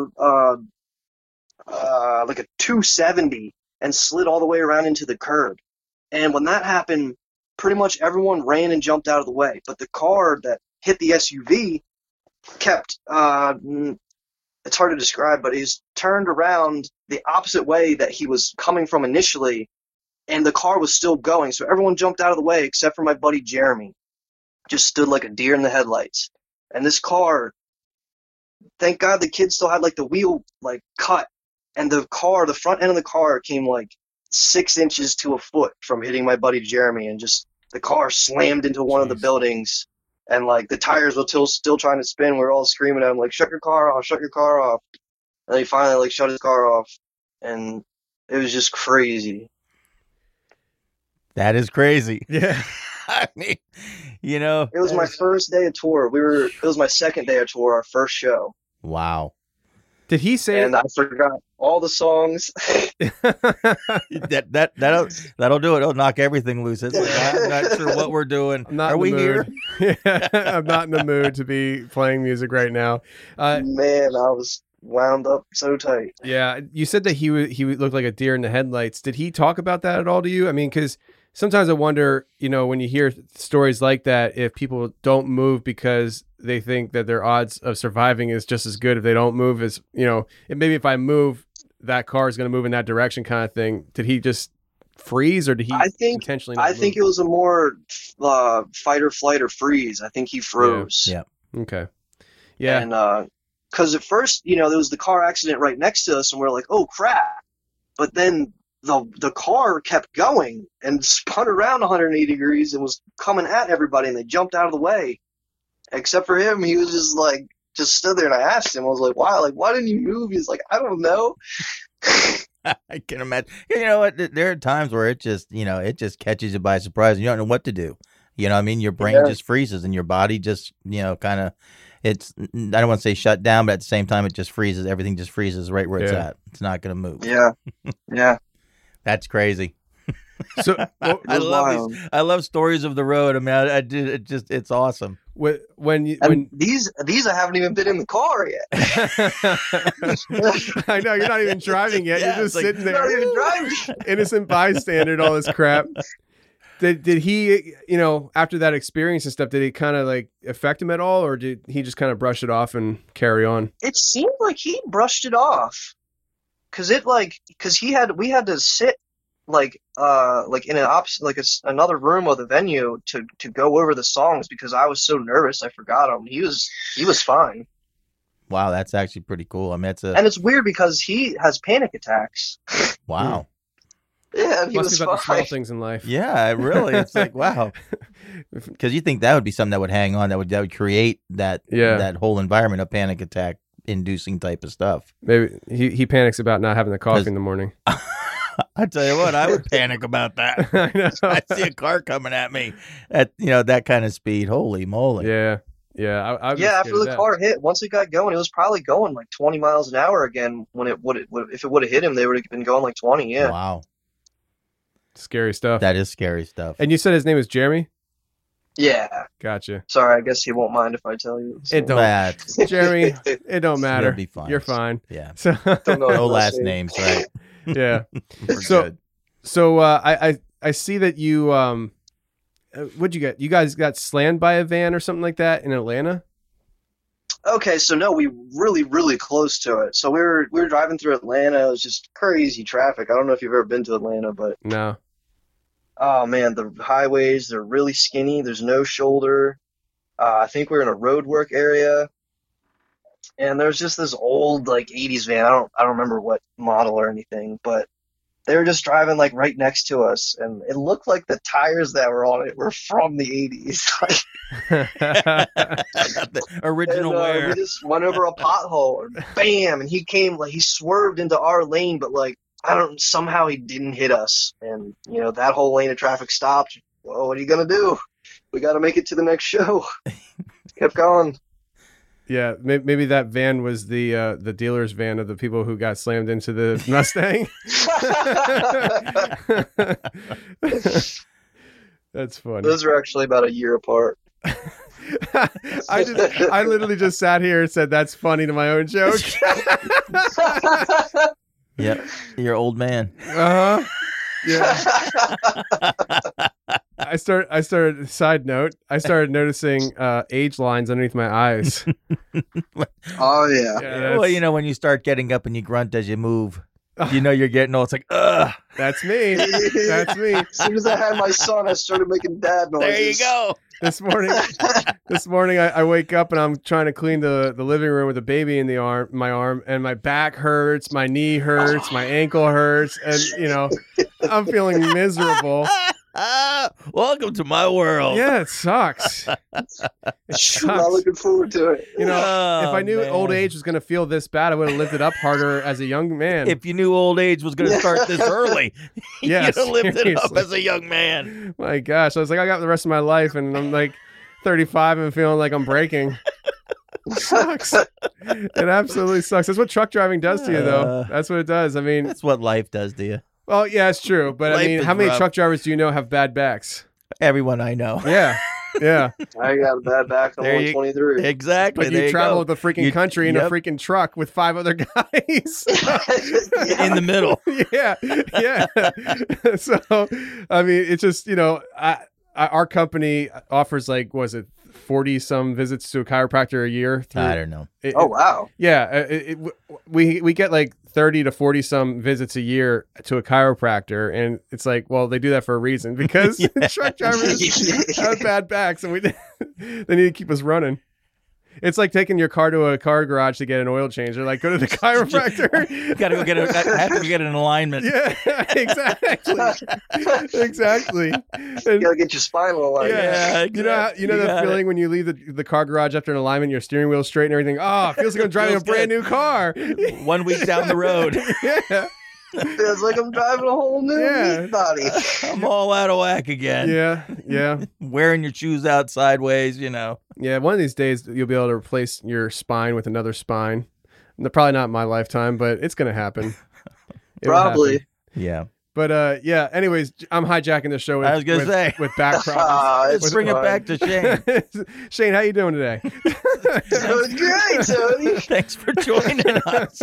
[SPEAKER 4] like a 270 and slid all the way around into the curb. And when that happened, pretty much everyone ran and jumped out of the way. But the car that hit the SUV kept, it's hard to describe, but he's turned around the opposite way that he was coming from initially, and the car was still going. So everyone jumped out of the way except for my buddy Jeremy. Just stood like a deer in the headlights. And this car, thank God the kid still had like the wheel like cut, and the front end of the car came like 6 inches to a foot from hitting my buddy Jeremy, and just the car slammed into one of the buildings, and like the tires were still trying to spin. We were all screaming at him like, shut your car off. And he finally like shut his car off, and it was just crazy.
[SPEAKER 8] That is crazy.
[SPEAKER 7] Yeah.
[SPEAKER 8] I mean,
[SPEAKER 4] it was my first day of tour. It was my second day of tour, our first show.
[SPEAKER 8] Wow.
[SPEAKER 7] Did he say?
[SPEAKER 4] And I forgot all the songs.
[SPEAKER 8] That'll do it. It'll knock everything loose. It's like, I'm not sure what we're doing. Are we here?
[SPEAKER 7] I'm not in the mood to be playing music right now.
[SPEAKER 4] Man, I was wound up so tight.
[SPEAKER 7] Yeah, you said that he looked like a deer in the headlights. Did he talk about that at all to you? I mean, because sometimes I wonder, when you hear stories like that, if people don't move because they think that their odds of surviving is just as good if they don't move as, and maybe if I move, that car is going to move in that direction kind of thing. Did he just freeze, or did he intentionally not move?
[SPEAKER 4] think it was a more fight or flight or freeze. I think he froze.
[SPEAKER 8] Yeah.
[SPEAKER 7] Okay. Yeah.
[SPEAKER 4] And Because at first, there was the car accident right next to us, and we're like, oh crap. But then the car kept going and spun around 180 degrees and was coming at everybody, and they jumped out of the way. Except for him, he was just stood there, and I asked him, I was like, why didn't you move? He's like, I don't know.
[SPEAKER 8] I can imagine. You know what? There are times where it just catches you by surprise, and you don't know what to do. You know what I mean? Your brain just freezes, and your body just, kind of, I don't want to say shut down, but at the same time, it just freezes. Everything just freezes right where it's at. It's not going to move.
[SPEAKER 4] Yeah. Yeah.
[SPEAKER 8] That's crazy.
[SPEAKER 7] So
[SPEAKER 8] I love stories of the road. I mean, I did it's awesome.
[SPEAKER 4] When these I haven't even been in the car yet.
[SPEAKER 7] I know, you're not even driving yet. You're just sitting there,
[SPEAKER 4] not even driving.
[SPEAKER 7] Innocent bystander, and all this crap. Did he, after that experience and stuff, did it kind of like affect him at all, or did he just kind of brush it off and carry on?
[SPEAKER 4] It seemed like he brushed it off, because we had to sit like in another room of the venue to go over the songs, because I was so nervous I forgot them. He was fine.
[SPEAKER 8] Wow, that's actually pretty cool. I mean,
[SPEAKER 4] and it's weird because he has panic attacks.
[SPEAKER 8] Wow.
[SPEAKER 4] Yeah, he
[SPEAKER 7] must
[SPEAKER 4] was
[SPEAKER 7] be about
[SPEAKER 4] fine.
[SPEAKER 7] the small things in life.
[SPEAKER 8] Yeah, really. It's like, wow. Because you think that would be something that would hang on, that would create that whole environment of panic attack inducing type of stuff.
[SPEAKER 7] Maybe he panics about not having the coffee in the morning.
[SPEAKER 8] I tell you what, I would panic about that.
[SPEAKER 7] I know.
[SPEAKER 8] I see a car coming at me at that kind of speed. Holy moly!
[SPEAKER 7] Yeah.
[SPEAKER 4] After the car hit, once it got going, it was probably going like 20 miles an hour again. If it would have hit him, they would have been going like 20. Yeah.
[SPEAKER 8] Wow.
[SPEAKER 7] Scary stuff.
[SPEAKER 8] That is scary stuff.
[SPEAKER 7] And you said his name was Jeremy?
[SPEAKER 4] Yeah.
[SPEAKER 7] Gotcha.
[SPEAKER 4] Sorry, I guess he won't mind if I tell you. So.
[SPEAKER 7] It don't, Jeremy. It don't matter.
[SPEAKER 8] You'll be fine.
[SPEAKER 7] You're fine.
[SPEAKER 8] Yeah.
[SPEAKER 7] So,
[SPEAKER 8] no last names, right?
[SPEAKER 7] Yeah.
[SPEAKER 8] Good.
[SPEAKER 7] So I see that you what'd you get? You guys got slammed by a van or something like that in Atlanta?
[SPEAKER 4] Okay, so no, we really, really close to it. So we were driving through Atlanta. It was just crazy traffic. I don't know if you've ever been to Atlanta, but
[SPEAKER 7] no.
[SPEAKER 4] Oh man, the highways, they're really skinny. There's no shoulder. I think we're in a road work area. And there's just this old like 80s van. I don't remember what model or anything, but they were just driving like right next to us, and it looked like the tires that were on it were from the 80s.
[SPEAKER 8] The original wear.
[SPEAKER 4] We just went over a pothole, and bam, and he swerved into our lane, but like somehow he didn't hit us, and that whole lane of traffic stopped. Well, what are you gonna do? We got to make it to the next show. Kept going.
[SPEAKER 7] Yeah, maybe that van was the dealer's van of the people who got slammed into the Mustang. That's funny.
[SPEAKER 4] Those are actually about a year apart.
[SPEAKER 7] I literally just sat here and said that's funny to my own joke.
[SPEAKER 8] Yep, you're old man.
[SPEAKER 7] Uh-huh. Yeah. I started side note, I started noticing age lines underneath my eyes.
[SPEAKER 4] Oh yeah.
[SPEAKER 8] Well, when you start getting up and you grunt as you move, you're getting old. It's like, ugh.
[SPEAKER 7] That's me. That's me.
[SPEAKER 4] As soon as I had my son, I started making dad noises.
[SPEAKER 8] There you go.
[SPEAKER 7] This morning I wake up and I'm trying to clean the living room with a baby in my arm, and my back hurts, my knee hurts, my ankle hurts, and I'm feeling miserable.
[SPEAKER 8] Welcome to my world.
[SPEAKER 7] Yeah, it sucks.
[SPEAKER 4] I'm not looking forward to it.
[SPEAKER 7] If I knew old age was going to feel this bad, I would have lived it up harder as a young man.
[SPEAKER 8] If you knew old age was going to start this early, you'd have lived it up
[SPEAKER 7] seriously.
[SPEAKER 8] as a young man.
[SPEAKER 7] My gosh, I was like, I got the rest of my life, and I'm like 35 and feeling like I'm breaking. It sucks. It absolutely sucks. That's what truck driving does to you, though. That's what it does. I mean,
[SPEAKER 8] that's what life does to you.
[SPEAKER 7] Well, yeah, it's true. But
[SPEAKER 8] Life
[SPEAKER 7] I mean, how many
[SPEAKER 8] rough.
[SPEAKER 7] truck drivers do you know have bad backs?
[SPEAKER 8] Everyone I know.
[SPEAKER 7] Yeah. Yeah.
[SPEAKER 4] I got a bad back. I'm only 23.
[SPEAKER 8] Exactly.
[SPEAKER 7] But you travel the freaking country in a freaking truck with 5 other guys.
[SPEAKER 8] In the middle.
[SPEAKER 7] Yeah. Yeah. So, I mean, it's just, our company offers 40 some visits to a chiropractor a year.
[SPEAKER 8] I don't know.
[SPEAKER 4] Oh, wow.
[SPEAKER 7] Yeah. We get 30 to 40 some visits a year to a chiropractor, and it's like, well, they do that for a reason, because truck drivers have bad backs, and they need to keep us running. It's like taking your car to a car garage to get an oil change. Or like go to the chiropractor.
[SPEAKER 8] You gotta go I have to get an alignment.
[SPEAKER 7] Yeah, exactly.
[SPEAKER 4] You
[SPEAKER 7] And,
[SPEAKER 4] gotta get your spinal alignment.
[SPEAKER 8] Yeah,
[SPEAKER 7] you know that feeling when you leave the car garage after an alignment, your steering wheel's straight and everything. Oh, it feels like I'm driving a
[SPEAKER 8] Feels
[SPEAKER 7] brand
[SPEAKER 8] good.
[SPEAKER 7] new car.
[SPEAKER 8] 1 week down the road.
[SPEAKER 7] Yeah,
[SPEAKER 4] Feels like I'm driving a whole new meat body.
[SPEAKER 8] I'm all out of whack again.
[SPEAKER 7] yeah.
[SPEAKER 8] Wearing your shoes out sideways,
[SPEAKER 7] Yeah, one of these days you'll be able to replace your spine with another spine. Probably not in my lifetime, but it's going to happen. It will
[SPEAKER 4] Probably.
[SPEAKER 7] happen.
[SPEAKER 8] Yeah.
[SPEAKER 7] But yeah, anyways, I'm hijacking the show with,
[SPEAKER 8] I was gonna say.
[SPEAKER 7] with back problems.
[SPEAKER 8] Let's bring it back to Shane.
[SPEAKER 7] Shane, how you doing today?
[SPEAKER 4] Doing great, Tony.
[SPEAKER 8] Thanks for joining us.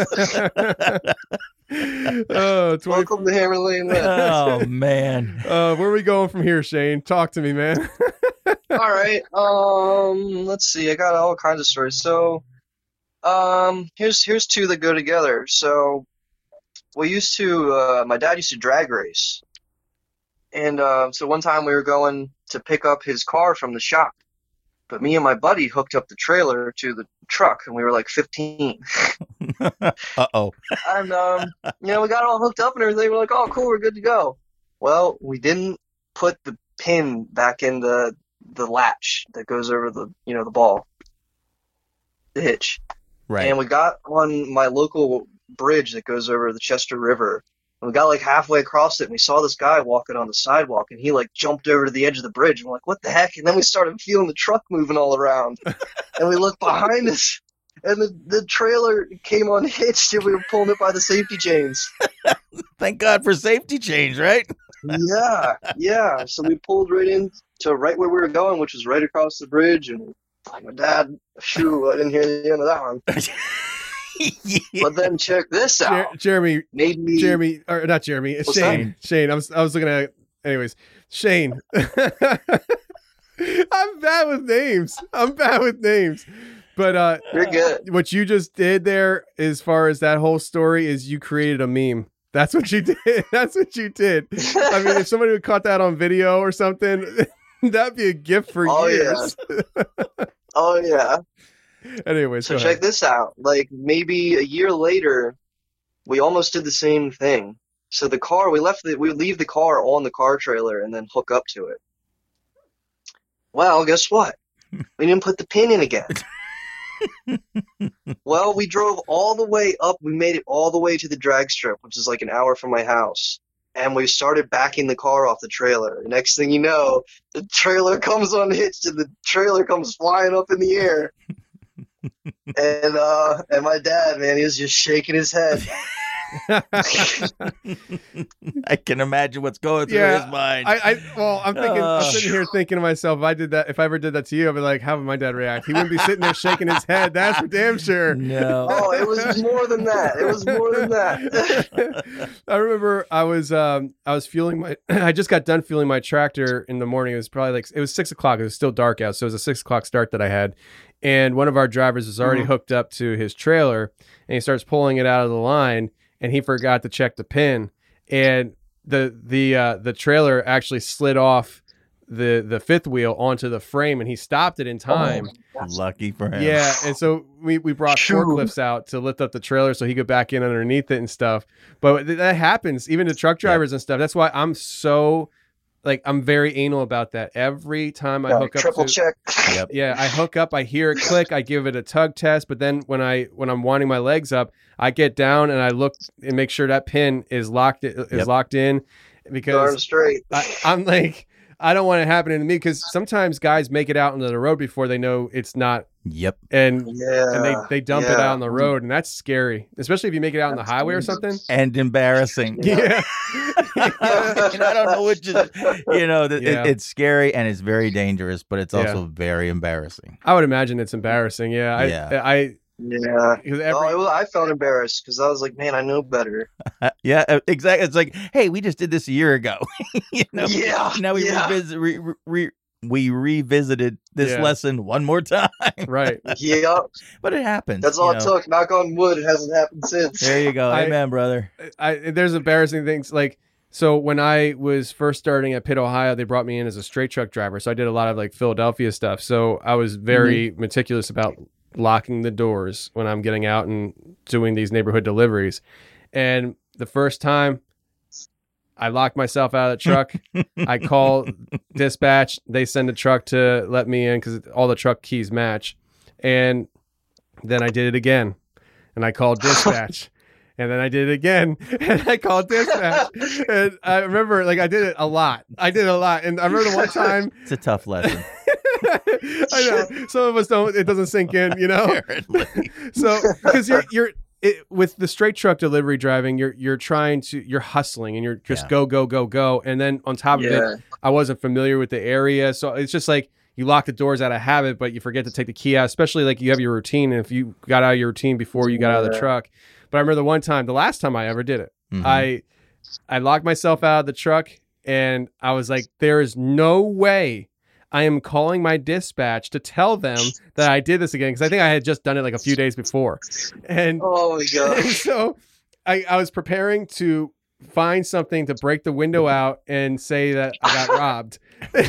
[SPEAKER 7] Oh, 20,
[SPEAKER 4] Welcome to Hammer Lane West.
[SPEAKER 8] Oh, man.
[SPEAKER 7] where are we going from here, Shane? Talk to me, man.
[SPEAKER 4] All right. Let's see. I got all kinds of stories. So, here's two that go together. So, my dad used to drag race, and so one time we were going to pick up his car from the shop, but me and my buddy hooked up the trailer to the truck, and we were like 15.
[SPEAKER 8] Uh-oh.
[SPEAKER 4] And we got all hooked up and everything. We're like, oh, cool, we're good to go. Well, we didn't put the pin back in the latch that goes over the ball, the hitch.
[SPEAKER 8] Right.
[SPEAKER 4] And we got on my local bridge that goes over the Chester River. And we got like halfway across it, and we saw this guy walking on the sidewalk, and he like jumped over to the edge of the bridge. And we're like, what the heck? And then we started feeling the truck moving all around. And we looked behind us, and the trailer came unhitched, and we were pulling it by the safety chains.
[SPEAKER 8] Thank God for safety chains, right?
[SPEAKER 4] Yeah. So we pulled right where we were going, which was right across the bridge. And my dad, I didn't hear the end of that one.
[SPEAKER 8] Yeah.
[SPEAKER 4] But then check this out.
[SPEAKER 7] Jeremy, or not Jeremy,
[SPEAKER 4] What's
[SPEAKER 7] Shane. Shane, I was looking at. Anyways, Shane. I'm bad with names. But
[SPEAKER 4] You're good.
[SPEAKER 7] what you just did there, as far as that whole story, is you created a meme. That's what you did. That's what you did. I mean, if somebody would caught that on video or something, that'd be a gift for years.
[SPEAKER 4] Oh yeah.
[SPEAKER 7] Anyways,
[SPEAKER 4] So
[SPEAKER 7] go
[SPEAKER 4] check
[SPEAKER 7] ahead.
[SPEAKER 4] this out. Like maybe a year later, we almost did the same thing. So the car, we leave the car on the car trailer and then hook up to it. Well, guess what? We didn't put the pin in again. Well, we drove all the way up. We made it all the way to the drag strip, which is like an hour from my house. And we started backing the car off the trailer. Next thing you know, the trailer comes unhitched and the trailer comes flying up in the air. And my dad, man, he was just shaking his head.
[SPEAKER 8] I can imagine what's going through his mind.
[SPEAKER 7] I'm thinking, I'm sitting here thinking to myself, if I ever did that to you, I'd be like, how would my dad react? He wouldn't be sitting there shaking his head. That's for damn sure.
[SPEAKER 8] No.
[SPEAKER 4] Oh, it was more than that.
[SPEAKER 7] I remember I was fueling I just got done fueling my tractor in the morning. It was probably it was 6 o'clock. It was still dark out. So it was a 6 o'clock start that I had. And one of our drivers was already hooked up to his trailer, and he starts pulling it out of the line, and he forgot to check the pin, and the trailer actually slid off the fifth wheel onto the frame, and he stopped it in time.
[SPEAKER 8] Lucky for him.
[SPEAKER 7] Yeah, and so we brought forklifts out to lift up the trailer so he could back in underneath it and stuff. But that happens even to truck drivers and stuff. That's why I'm so I'm very anal about that. Every time I hook up,
[SPEAKER 4] triple check.
[SPEAKER 8] Yep.
[SPEAKER 7] Yeah, I hook up, I hear it click, I give it a tug test, but then when I'm winding my legs up, I get down and I look and make sure that pin is locked in, because
[SPEAKER 4] Darn straight.
[SPEAKER 7] I'm like, I don't want it happening to me, because sometimes guys make it out into the road before they know it's not.
[SPEAKER 8] Yep.
[SPEAKER 7] And they dump it out on the road, and that's scary, especially if you make it out on the highway or something.
[SPEAKER 8] And embarrassing.
[SPEAKER 7] Yeah.
[SPEAKER 8] I don't know which is, it's scary and it's very dangerous, but it's also very embarrassing.
[SPEAKER 7] I would imagine it's embarrassing. Yeah.
[SPEAKER 4] I felt embarrassed because I was like, man, I know better.
[SPEAKER 8] Yeah, exactly. It's like, hey, we just did this a year ago.
[SPEAKER 4] Yeah.
[SPEAKER 8] Now we revisited this lesson one more time.
[SPEAKER 7] Right.
[SPEAKER 4] Yeah.
[SPEAKER 8] But it happens.
[SPEAKER 4] That's all it took. Knock on wood. It hasn't happened since.
[SPEAKER 8] There you go. Amen, brother.
[SPEAKER 7] There's embarrassing things so when I was first starting at Pitt, Ohio, they brought me in as a straight truck driver. So I did a lot of Philadelphia stuff. So I was very meticulous about locking the doors when I'm getting out and doing these neighborhood deliveries. And the first time I locked myself out of the truck, I call dispatch. They send a truck to let me in because all the truck keys match. And then I did it again. And I called dispatch. And then I did it again. And I called dispatch. And I remember, like, I did it a lot. And I remember the one time.
[SPEAKER 8] It's a tough lesson.
[SPEAKER 7] I know. Some of us don't. It doesn't sink in, you know. Apparently. So because you're with the straight truck delivery driving, you're hustling and you're just go, and then on top of it, I wasn't familiar with the area, so it's just like you lock the doors out of habit, but you forget to take the key out. Especially like you have your routine, and if you got out of your routine before you got out of the truck. But I remember the last time I ever did it, I locked myself out of the truck, and I was like, there is no way I am calling my dispatch to tell them that I did this again, because I think I had just done it like a few days before. And
[SPEAKER 4] oh my God.
[SPEAKER 7] And so I was preparing to find something to break the window out and say that I got robbed.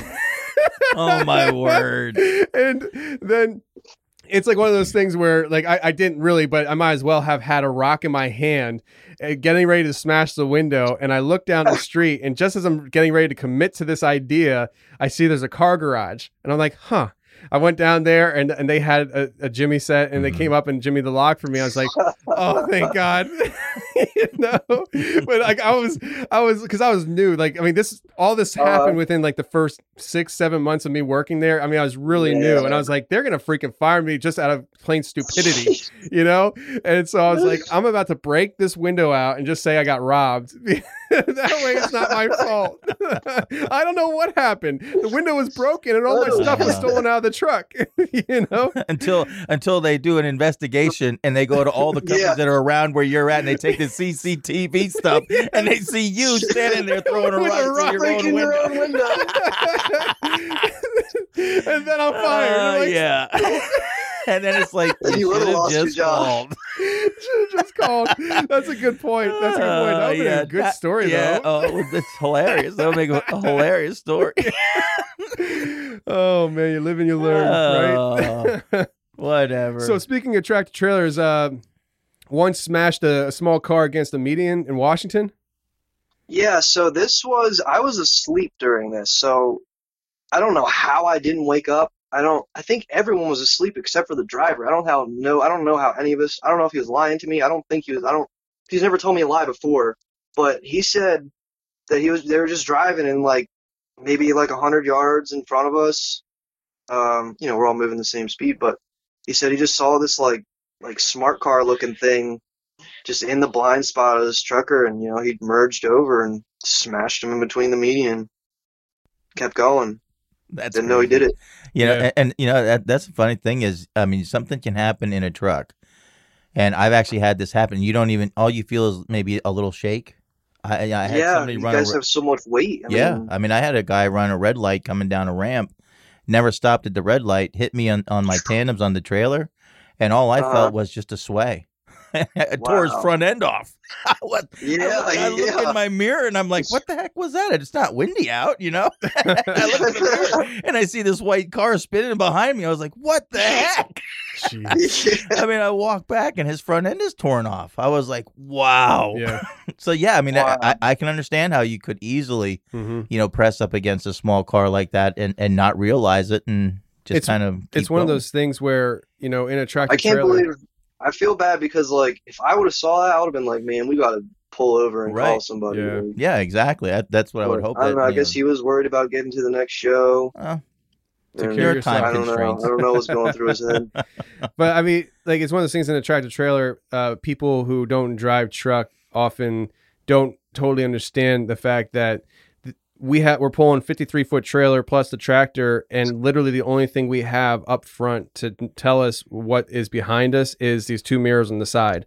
[SPEAKER 8] Oh my word.
[SPEAKER 7] And then it's like one of those things where like I didn't really, but I might as well have had a rock in my hand getting ready to smash the window. And I look down the street, and just as I'm getting ready to commit to this idea, I see there's a car garage, and I'm like, huh. I went down there, and they had a Jimmy set, and they came up and Jimmy the lock for me. I was like, oh, thank God. You know, but like I was because I was new. Like, I mean, all this happened within like the first 6-7 months of me working there. I mean, I was really new, and I was like, they're going to freaking fire me just out of plain stupidity, you know? And so I was like, I'm about to break this window out and just say I got robbed. That way it's not my fault. I don't know what happened. The window was broken and all my stuff was stolen out of the truck, you know?
[SPEAKER 8] Until they do an investigation and they go to all the companies that are around where you're at, and they take the CCTV stuff and they see you standing there throwing a rock through your own window.
[SPEAKER 7] And then I'm fired. Like,
[SPEAKER 8] yeah. And then it's like, you should have just called.
[SPEAKER 7] Just called. That's a good point. That would be a good story, though.
[SPEAKER 8] Oh, that's hilarious. That would make a hilarious story.
[SPEAKER 7] Oh, man, you live and you learn, right?
[SPEAKER 8] Whatever.
[SPEAKER 7] So speaking of tractor trailers, one smashed a small car against a median in Washington.
[SPEAKER 4] Yeah, so I was asleep during this, so I don't know how I didn't wake up. I think everyone was asleep except for the driver. I don't know how any of us, I don't know if he was lying to me. He's never told me a lie before, but he said that they were just driving and like maybe like 100 yards in front of us. You know, we're all moving the same speed, but he said he just saw this like smart car looking thing just in the blind spot of this trucker, and you know, he merged over and smashed him in between the median. Kept going. Didn't know he did it.
[SPEAKER 8] You know, and you know that's the funny thing is, I mean, something can happen in a truck, and I've actually had this happen. You don't even, all you feel is maybe a little shake. I had somebody
[SPEAKER 4] you
[SPEAKER 8] run.
[SPEAKER 4] Guys have so much weight.
[SPEAKER 8] I mean, I had a guy run a red light coming down a ramp, never stopped at the red light, hit me on my tandems on the trailer, and all I felt was just a sway. It tore his front end off. I look in my mirror and I'm like, what the heck was that? It's not windy out, you know? I look in the mirror and I see this white car spinning behind me. I was like, what the heck? I mean, I walk back and his front end is torn off. I was like, wow. Yeah. So, yeah, I mean, I can understand how you could easily, you know, press up against a small car like that and not realize it and just kind of
[SPEAKER 7] It's one
[SPEAKER 8] going.
[SPEAKER 7] of those things where, you know, in a tractor
[SPEAKER 4] I can't
[SPEAKER 7] trailer.
[SPEAKER 4] believe I feel bad because, like, if I would have saw that, I would have been like, man, we got to pull over and call somebody.
[SPEAKER 7] Yeah,
[SPEAKER 8] yeah, exactly. That's what I would hope.
[SPEAKER 4] I don't know. I guess he was worried about getting to the next show.
[SPEAKER 8] Your time
[SPEAKER 4] I don't
[SPEAKER 8] constraints.
[SPEAKER 4] know. I don't know what's going through his head.
[SPEAKER 7] But, I mean, like, it's one of those things in a tractor trailer, people who don't drive truck often don't totally understand the fact that we're pulling 53-foot trailer plus the tractor, and literally the only thing we have up front to tell us what is behind us is these two mirrors on the side.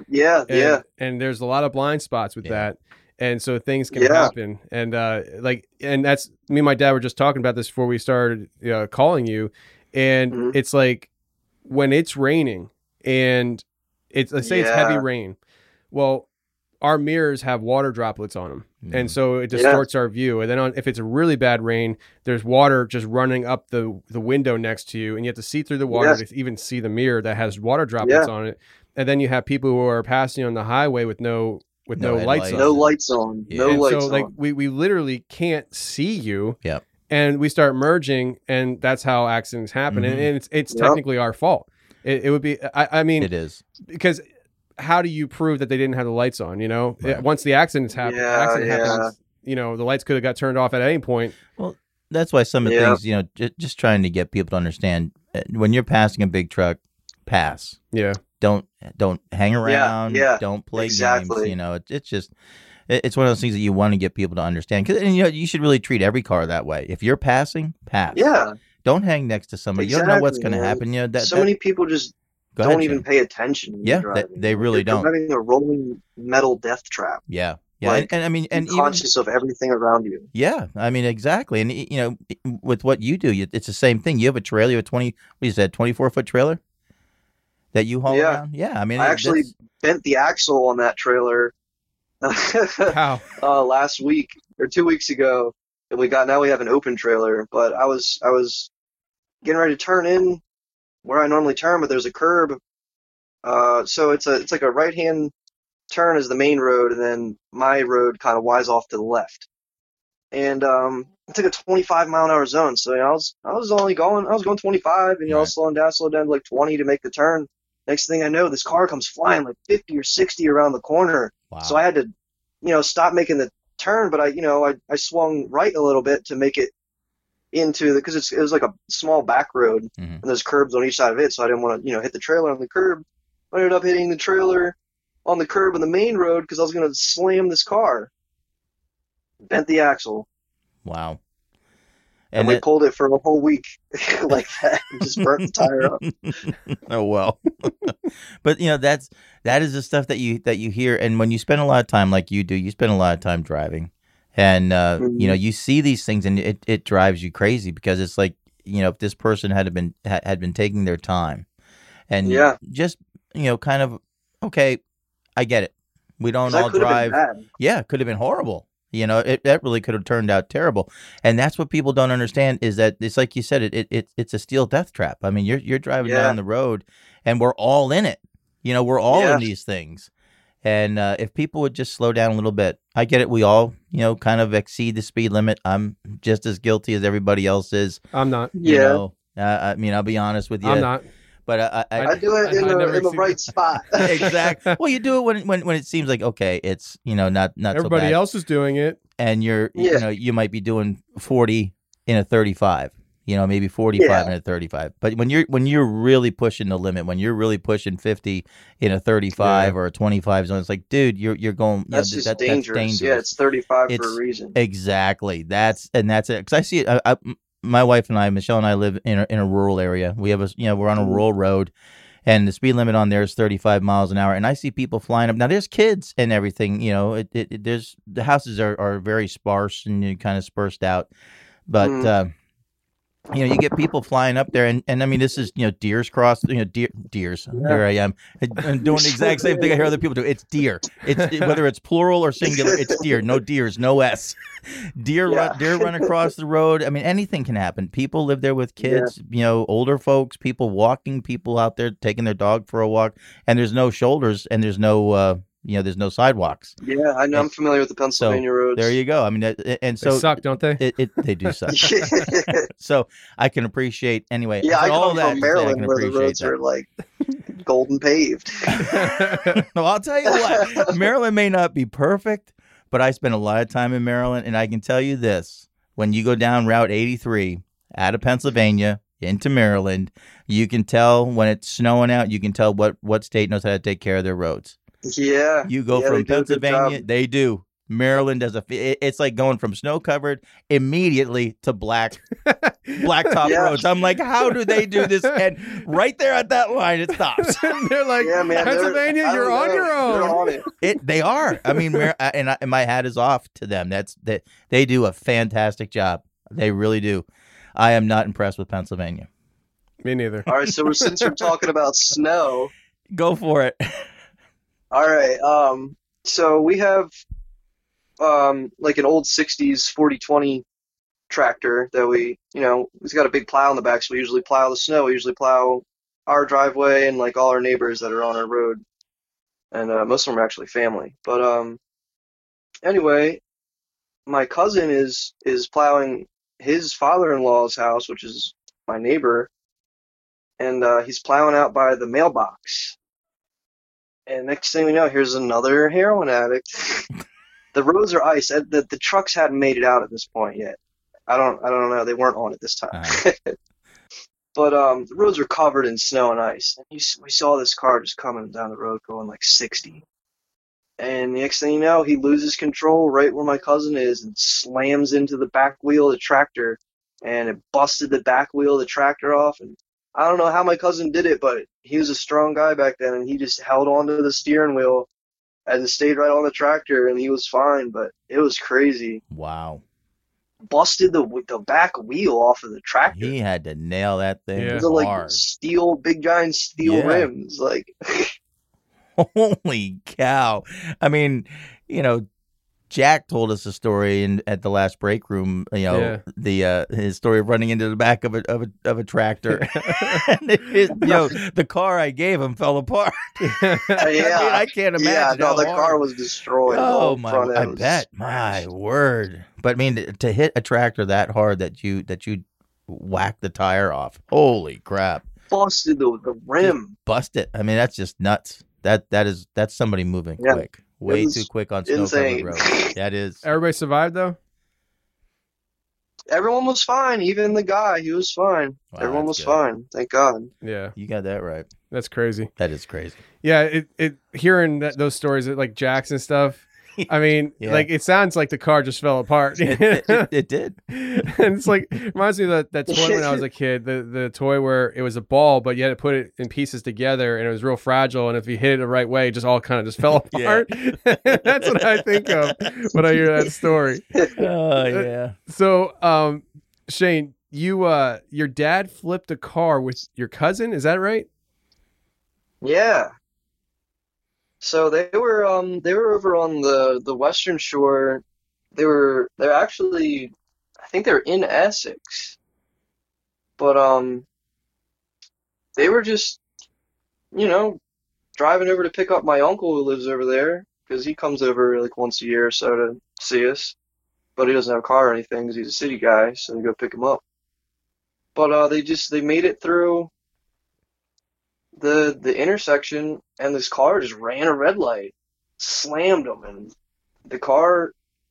[SPEAKER 7] And there's a lot of blind spots with that, and so things can happen. And and that's me and my dad were just talking about this before we started calling you, and it's like when it's raining and let's say it's heavy rain. Well, our mirrors have water droplets on them. And so it distorts our view. And then if it's a really bad rain, there's water just running up the window next to you, and you have to see through the water to even see the mirror that has water droplets on it. And then you have people who are passing on the highway with no lights on.
[SPEAKER 4] No lights on.
[SPEAKER 8] Yeah.
[SPEAKER 4] No
[SPEAKER 7] And
[SPEAKER 4] lights
[SPEAKER 7] so like
[SPEAKER 4] on.
[SPEAKER 7] we literally can't see you.
[SPEAKER 8] Yep.
[SPEAKER 7] And we start merging, and that's how accidents happen. And it's technically our fault. It would be, I mean,
[SPEAKER 8] It is.
[SPEAKER 7] because how do you prove that they didn't have the lights on? You know,
[SPEAKER 8] Right.
[SPEAKER 7] Once the accident happens, you know, the lights could have got turned off at any point.
[SPEAKER 8] Well, that's why some of the things, you know, just trying to get people to understand when you're passing a big truck, pass.
[SPEAKER 7] Yeah.
[SPEAKER 8] Don't hang around.
[SPEAKER 4] yeah,
[SPEAKER 8] Don't play
[SPEAKER 4] exactly.
[SPEAKER 8] games. You know, it's just it's one of those things that you want to get people to understand. Because you know, you should really treat every car that way. If you're passing, pass.
[SPEAKER 4] Yeah.
[SPEAKER 8] Don't hang next to somebody. You don't know what's going to happen. You know,
[SPEAKER 4] many people just
[SPEAKER 8] Go
[SPEAKER 4] don't
[SPEAKER 8] ahead,
[SPEAKER 4] even
[SPEAKER 8] Shane.
[SPEAKER 4] pay attention. When
[SPEAKER 8] Yeah,
[SPEAKER 4] you're driving.
[SPEAKER 8] they really
[SPEAKER 4] You're
[SPEAKER 8] don't.
[SPEAKER 4] driving a rolling metal death trap.
[SPEAKER 8] Yeah. Yeah.
[SPEAKER 4] Like,
[SPEAKER 8] and I mean, and
[SPEAKER 4] Be
[SPEAKER 8] even
[SPEAKER 4] conscious of everything around you.
[SPEAKER 8] yeah, I mean, exactly. And you know, with what you do, it's the same thing. You have a trailer, you have a 24-foot trailer that you haul around. Yeah, I mean,
[SPEAKER 4] I actually bent the axle on that trailer
[SPEAKER 7] How?
[SPEAKER 4] last week or 2 weeks ago, and now we have an open trailer. But I was getting ready to turn in where I normally turn, but there's a curb. So it's like a right hand turn is the main road, and then my road kind of wise off to the left. And I took a 25-mile-an-hour zone, so you know, I was going 25, and you know, I was slowing down to like 20 to make the turn. Next thing I know, this car comes flying like 50 or 60 around the corner.
[SPEAKER 8] Wow.
[SPEAKER 4] So I had to, you know, stop making the turn, but I swung right a little bit to make it into because it was like a small back road, and there's curbs on each side of it, so I didn't want to, you know, hit the trailer on the curb. I ended up hitting the trailer on the curb on the main road because I was going to slam this car. Bent the axle.
[SPEAKER 8] Wow.
[SPEAKER 4] And we pulled it for a whole week like that. Just burnt the tire up.
[SPEAKER 8] Oh well. But you know, that is the stuff that you hear, and when you spend a lot of time like you do, you spend a lot of time driving. And you know, you see these things and it drives you crazy because it's like, you know, if this person had been taking their time and just, you know, kind of, okay, I get it. We don't all drive. Yeah, it could have been horrible. You know, that really could have turned out terrible. And that's what people don't understand is that it's like you said, it's a steel death trap. I mean, you're driving down the road and we're all in it. You know, we're all in these things. And if people would just slow down a little bit, I get it. We all, you know, kind of exceed the speed limit. I'm just as guilty as everybody else is.
[SPEAKER 7] I'm not.
[SPEAKER 8] You know, I mean, I'll be honest with you.
[SPEAKER 7] I'm not.
[SPEAKER 8] But
[SPEAKER 4] I do it in the right spot.
[SPEAKER 8] Exactly. Well, you do it when it seems like, okay, it's, you know, not
[SPEAKER 7] everybody
[SPEAKER 8] so bad.
[SPEAKER 7] else is doing it.
[SPEAKER 8] And you know, you might be doing 40 in a 35. You know, maybe 45 in a 35. But when you're really pushing the limit, when you're really pushing 50 in a 35 or a 25 zone, it's like, dude, you're going.
[SPEAKER 4] That's
[SPEAKER 8] you know,
[SPEAKER 4] just dangerous. That's dangerous. Yeah, it's 35 for a reason.
[SPEAKER 8] Exactly. That's it. Because I see it. My wife and I, Michelle and I, live in a rural area. We have we're on a rural road, and the speed limit on there is 35 miles an hour. And I see people flying up. Now there's kids and everything. You know, there's the houses are very sparse and kind of dispersed out, but. You know, you get people flying up there, and I mean, this is, you know, deers cross, you know, deers. Here I am, I'm doing the exact same thing I hear other people do. It's deer. It's whether it's plural or singular, it's deer. No deers, no s. Deer run across the road. I mean, anything can happen. People live there with kids. You know, older folks, people walking, people out there taking their dog for a walk, and there's no shoulders, and there's no. You know, there's no sidewalks.
[SPEAKER 4] Yeah, I know. I'm familiar with the Pennsylvania roads.
[SPEAKER 8] There you go. I mean, and so
[SPEAKER 7] they suck, don't they?
[SPEAKER 8] They do suck. So I can appreciate anyway.
[SPEAKER 4] Yeah, I
[SPEAKER 8] all
[SPEAKER 4] come
[SPEAKER 8] that
[SPEAKER 4] from Maryland where the roads
[SPEAKER 8] that.
[SPEAKER 4] are like golden paved.
[SPEAKER 8] No, I'll tell you what. Maryland may not be perfect, but I spent a lot of time in Maryland, and I can tell you this: when you go down Route 83 out of Pennsylvania into Maryland, you can tell when it's snowing out. You can tell what state knows how to take care of their roads.
[SPEAKER 4] Yeah.
[SPEAKER 8] You go from Pennsylvania, they do. Maryland does it's like going from snow covered immediately to blacktop roads. I'm like, how do they do this? And right there at that line, it stops.
[SPEAKER 7] They're like, yeah, man, Pennsylvania, you're on your own.
[SPEAKER 4] They're on it.
[SPEAKER 8] They are. I mean, and my hat is off to them. They do a fantastic job. They really do. I am not impressed with Pennsylvania.
[SPEAKER 7] Me neither.
[SPEAKER 4] All right, so since we're talking about snow,
[SPEAKER 8] go for it.
[SPEAKER 4] All right. So we have like an old 60s 4020 tractor that it's got a big plow in the back, so we usually plow the snow. We usually plow our driveway and like all our neighbors that are on our road. And most of them are actually family. But anyway, my cousin is plowing his father-in-law's house, which is my neighbor, and he's plowing out by the mailbox. And next thing we know, here's another heroin addict. The roads are ice. The trucks hadn't made it out at this point yet. I don't know. They weren't on at this time. But the roads are covered in snow and ice. And we saw this car just coming down the road going like 60. And the next thing you know, he loses control right where my cousin is and slams into the back wheel of the tractor. And it busted the back wheel of the tractor off. And I don't know how my cousin did it, but he was a strong guy back then. And he just held onto the steering wheel and stayed right on the tractor. And he was fine, but it was crazy.
[SPEAKER 8] Wow.
[SPEAKER 4] Busted the back wheel off of the tractor.
[SPEAKER 8] He had to nail that thing.
[SPEAKER 7] Yeah.
[SPEAKER 4] Those are like
[SPEAKER 8] hard.
[SPEAKER 4] big giant steel rims. Like,
[SPEAKER 8] Holy cow. I mean, Jack told us a story at the last break room, his story of running into the back of a tractor. And the car I gave him fell apart.
[SPEAKER 4] yeah.
[SPEAKER 8] I can't imagine.
[SPEAKER 4] Yeah, no,
[SPEAKER 8] how
[SPEAKER 4] the
[SPEAKER 8] hard.
[SPEAKER 4] car was destroyed.
[SPEAKER 8] Oh my! I bet. My word! But I mean, to hit a tractor that hard that you whack the tire off. Holy crap!
[SPEAKER 4] Busted the rim.
[SPEAKER 8] Bust it. I mean, that's just nuts. That's somebody moving quick. Way too quick on snow-covered roads. That is.
[SPEAKER 7] Everybody survived though?
[SPEAKER 4] Everyone was fine. Even the guy, he was fine.
[SPEAKER 8] Wow,
[SPEAKER 4] Everyone was
[SPEAKER 8] good.
[SPEAKER 4] fine. Thank God.
[SPEAKER 7] Yeah.
[SPEAKER 8] You got that right.
[SPEAKER 7] That's crazy.
[SPEAKER 8] That is crazy.
[SPEAKER 7] Yeah, hearing those stories like Jackson stuff, I mean, like it sounds like the car just fell apart.
[SPEAKER 8] It did.
[SPEAKER 7] And it's like reminds me of that toy when I was a kid, the toy where it was a ball, but you had to put it in pieces together, and it was real fragile. And if you hit it the right way, it just all kind of just fell apart. That's what I think of when I hear that story.
[SPEAKER 8] Oh yeah.
[SPEAKER 7] So, Shane, your dad flipped a car with your cousin. Is that right?
[SPEAKER 4] Yeah. So they were over on the Western Shore. They're actually, I think they're in Essex. But they were just, driving over to pick up my uncle who lives over there, because he comes over like once a year or so to see us. But he doesn't have a car or anything because he's a city guy, so we go pick him up. But they made it through the intersection, and this car just ran a red light, slammed them, and the car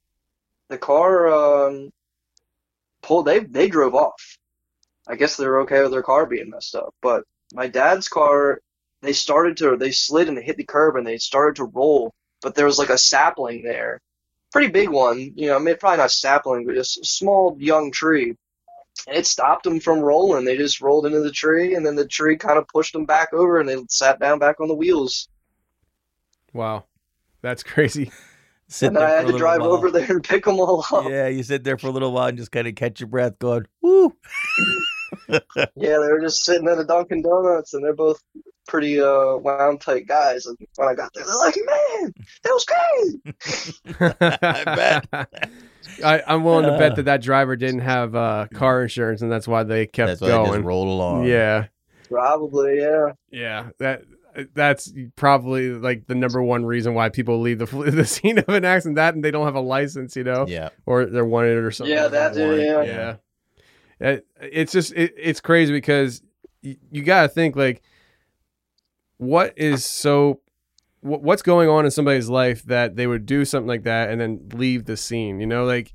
[SPEAKER 4] pulled. They drove off. I guess they were okay with their car being messed up, but my dad's car, they slid and they hit the curb and they started to roll, but there was like a sapling there, pretty big one, I mean, probably not a sapling, but just a small young tree. And it stopped them from rolling. They just rolled into the tree, and then the tree kind of pushed them back over, and they sat down back on the wheels.
[SPEAKER 7] Wow, that's crazy.
[SPEAKER 4] And I had to drive over there and pick them all up.
[SPEAKER 8] Yeah, you sit there for a little while and just kind of catch your breath going, woo.
[SPEAKER 4] Yeah, they were just sitting at a Dunkin' Donuts, and they're both pretty wound tight guys. And when I got there, they're like, "Man, that was crazy."
[SPEAKER 8] I bet.
[SPEAKER 7] I'm willing to bet that driver didn't have car insurance, and that's why they kept
[SPEAKER 8] That's why
[SPEAKER 7] going.
[SPEAKER 8] they just rolled along.
[SPEAKER 7] Yeah,
[SPEAKER 4] Probably, yeah.
[SPEAKER 7] yeah. That's probably like the number one reason why people leave the scene of an accident. That and they don't have a license,
[SPEAKER 8] Yeah.
[SPEAKER 7] or they're wanted or something.
[SPEAKER 4] Yeah, that too,
[SPEAKER 7] Yeah. It's just it's crazy because you got to think like what's going on in somebody's life that they would do something like that and then leave the scene, if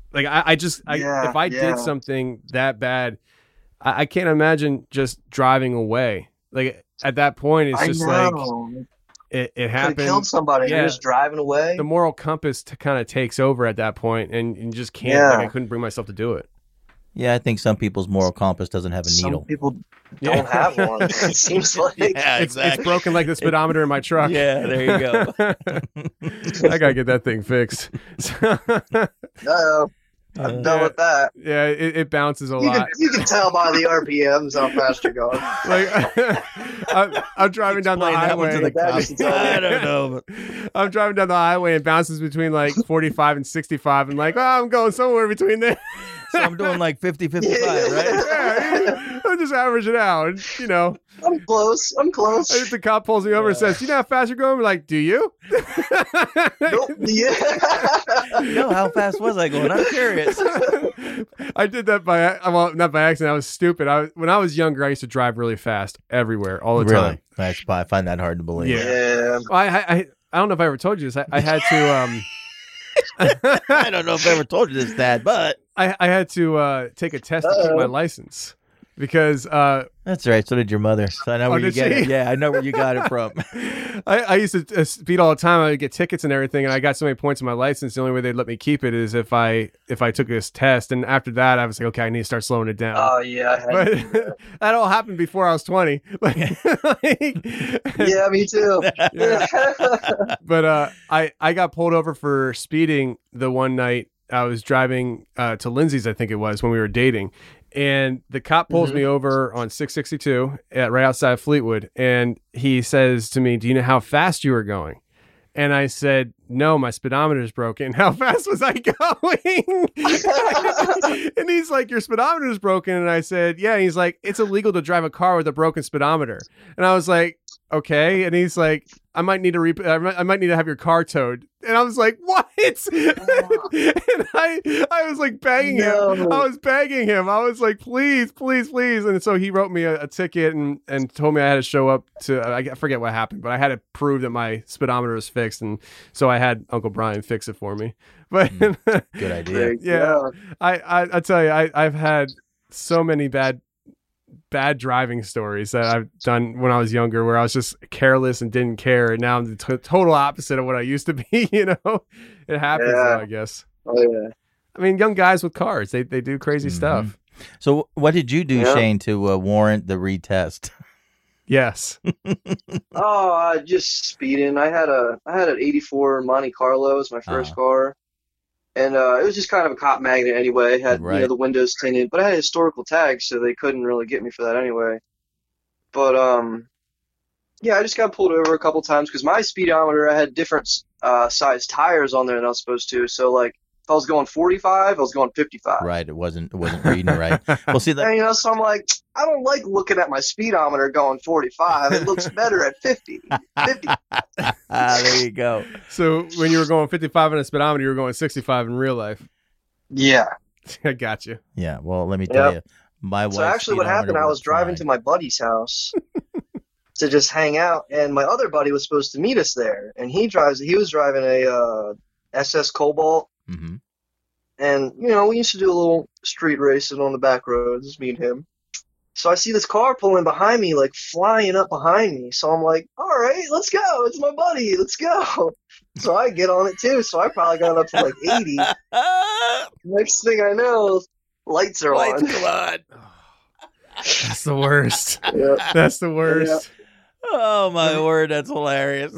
[SPEAKER 7] I did something that bad, I can't imagine just driving away. Like at that point, it's just like it happened.
[SPEAKER 4] Could have killed somebody.
[SPEAKER 7] Yeah.
[SPEAKER 4] You're just driving away.
[SPEAKER 7] The moral compass kind of takes over at that point, and you just can't.
[SPEAKER 4] Yeah.
[SPEAKER 7] Like I couldn't bring myself to do it.
[SPEAKER 8] Yeah, I think some people's moral compass doesn't have a needle.
[SPEAKER 4] Some people don't have one. It seems like.
[SPEAKER 8] Yeah,
[SPEAKER 7] It's broken like the speedometer in my truck.
[SPEAKER 8] Yeah, there you go.
[SPEAKER 7] I gotta get that thing fixed.
[SPEAKER 4] I'm done with that.
[SPEAKER 7] Yeah, it bounces a lot.
[SPEAKER 4] You can tell by the RPMs how fast you're going.
[SPEAKER 7] Like, I'm driving down the highway.
[SPEAKER 8] I don't know.
[SPEAKER 7] I'm driving down the highway and bounces between like 45 and 65. And like, I'm going somewhere between there.
[SPEAKER 8] So I'm doing like 50, 55, right?
[SPEAKER 7] Yeah, I'll just average it out. And, you know,
[SPEAKER 4] I'm close.
[SPEAKER 7] if the cop pulls me over and says, "You know how fast you're going?" I'm like, "Do you?"
[SPEAKER 4] Nope. Yeah.
[SPEAKER 8] No, how fast was I going? I'm curious.
[SPEAKER 7] I did that not by accident. I was stupid. When I was younger, I used to drive really fast everywhere, all the time.
[SPEAKER 8] I find that hard to believe.
[SPEAKER 7] Yeah. Well, I don't know if I ever told you this. I had to.
[SPEAKER 8] I don't know if I ever told you this, Dad, but
[SPEAKER 7] I had to take a test to keep my license because
[SPEAKER 8] that's right. So did your mother. So I know where you get it. Yeah, I know where you got it from.
[SPEAKER 7] I used to speed all the time. I would get tickets and everything, and I got so many points on my license. The only way they'd let me keep it is if I took this test. And after that, I was like, okay, I need to start slowing it down.
[SPEAKER 4] Oh yeah,
[SPEAKER 7] but that all happened before I was 20.
[SPEAKER 4] Yeah, me too.
[SPEAKER 7] Yeah. But I got pulled over for speeding the one night. I was driving to Lindsay's, I think it was, when we were dating. And the cop pulls me over on 662 right outside Fleetwood. And he says to me, "Do you know how fast you were going?" And I said, "No, my speedometer's broken." "How fast was I going?" And he's like, "Your speedometer's broken." And I said, "Yeah." And he's like, "It's illegal to drive a car with a broken speedometer." And I was like, "Okay." And he's like, I might need to have your car towed." And I was like, "What?" And I was like begging him. I was begging him. I was like, "Please, please, please." And so he wrote me a ticket and told me I had to show up to, I forget what happened, but I had to prove that my speedometer was fixed. And so I had Uncle Brian fix it for me. But
[SPEAKER 8] good idea.
[SPEAKER 7] Yeah. I tell you, I've had so many bad driving stories that I've done when I was younger, where I was just careless and didn't care, and now I'm the total opposite of what I used to be. You know, it happens, though, I guess.
[SPEAKER 4] Oh yeah.
[SPEAKER 7] I mean, young guys with cars, they do crazy stuff.
[SPEAKER 8] So, what did you do, Shane, to warrant the retest?
[SPEAKER 7] Yes.
[SPEAKER 4] Just speeding. I had an '84 Monte Carlo as my first car. And it was just kind of a cop magnet anyway. It had the windows tinted, but I had historical tags, so they couldn't really get me for that anyway. But yeah, I just got pulled over a couple times because my speedometer, I had different size tires on there than I was supposed to. So like, if I was going 45, I was going 55.
[SPEAKER 8] Right, it wasn't reading right. Well, see that.
[SPEAKER 4] And, so I'm like, I don't like looking at my speedometer going 45. It looks better at 50.
[SPEAKER 8] There you go.
[SPEAKER 7] So when you were going 55 on a speedometer, you were going 65 in real life.
[SPEAKER 4] Yeah.
[SPEAKER 7] I got you.
[SPEAKER 8] Yeah. Well, let me tell you, my wife.
[SPEAKER 4] So actually, what happened? I was driving to my buddy's house to just hang out, and my other buddy was supposed to meet us there, and he was driving a SS Cobalt.
[SPEAKER 8] Mm-hmm.
[SPEAKER 4] And, we used to do a little street racing on the back roads, me and him. So I see this car pulling behind me, like flying up behind me. So I'm like, all right, let's go. It's my buddy. Let's go. So I get on it too. So I probably got up to like 80. Next thing I know, lights are on.
[SPEAKER 8] Come on.
[SPEAKER 7] That's the worst.
[SPEAKER 4] Yeah.
[SPEAKER 7] That's the worst.
[SPEAKER 4] Yeah.
[SPEAKER 8] Oh, my word. That's hilarious.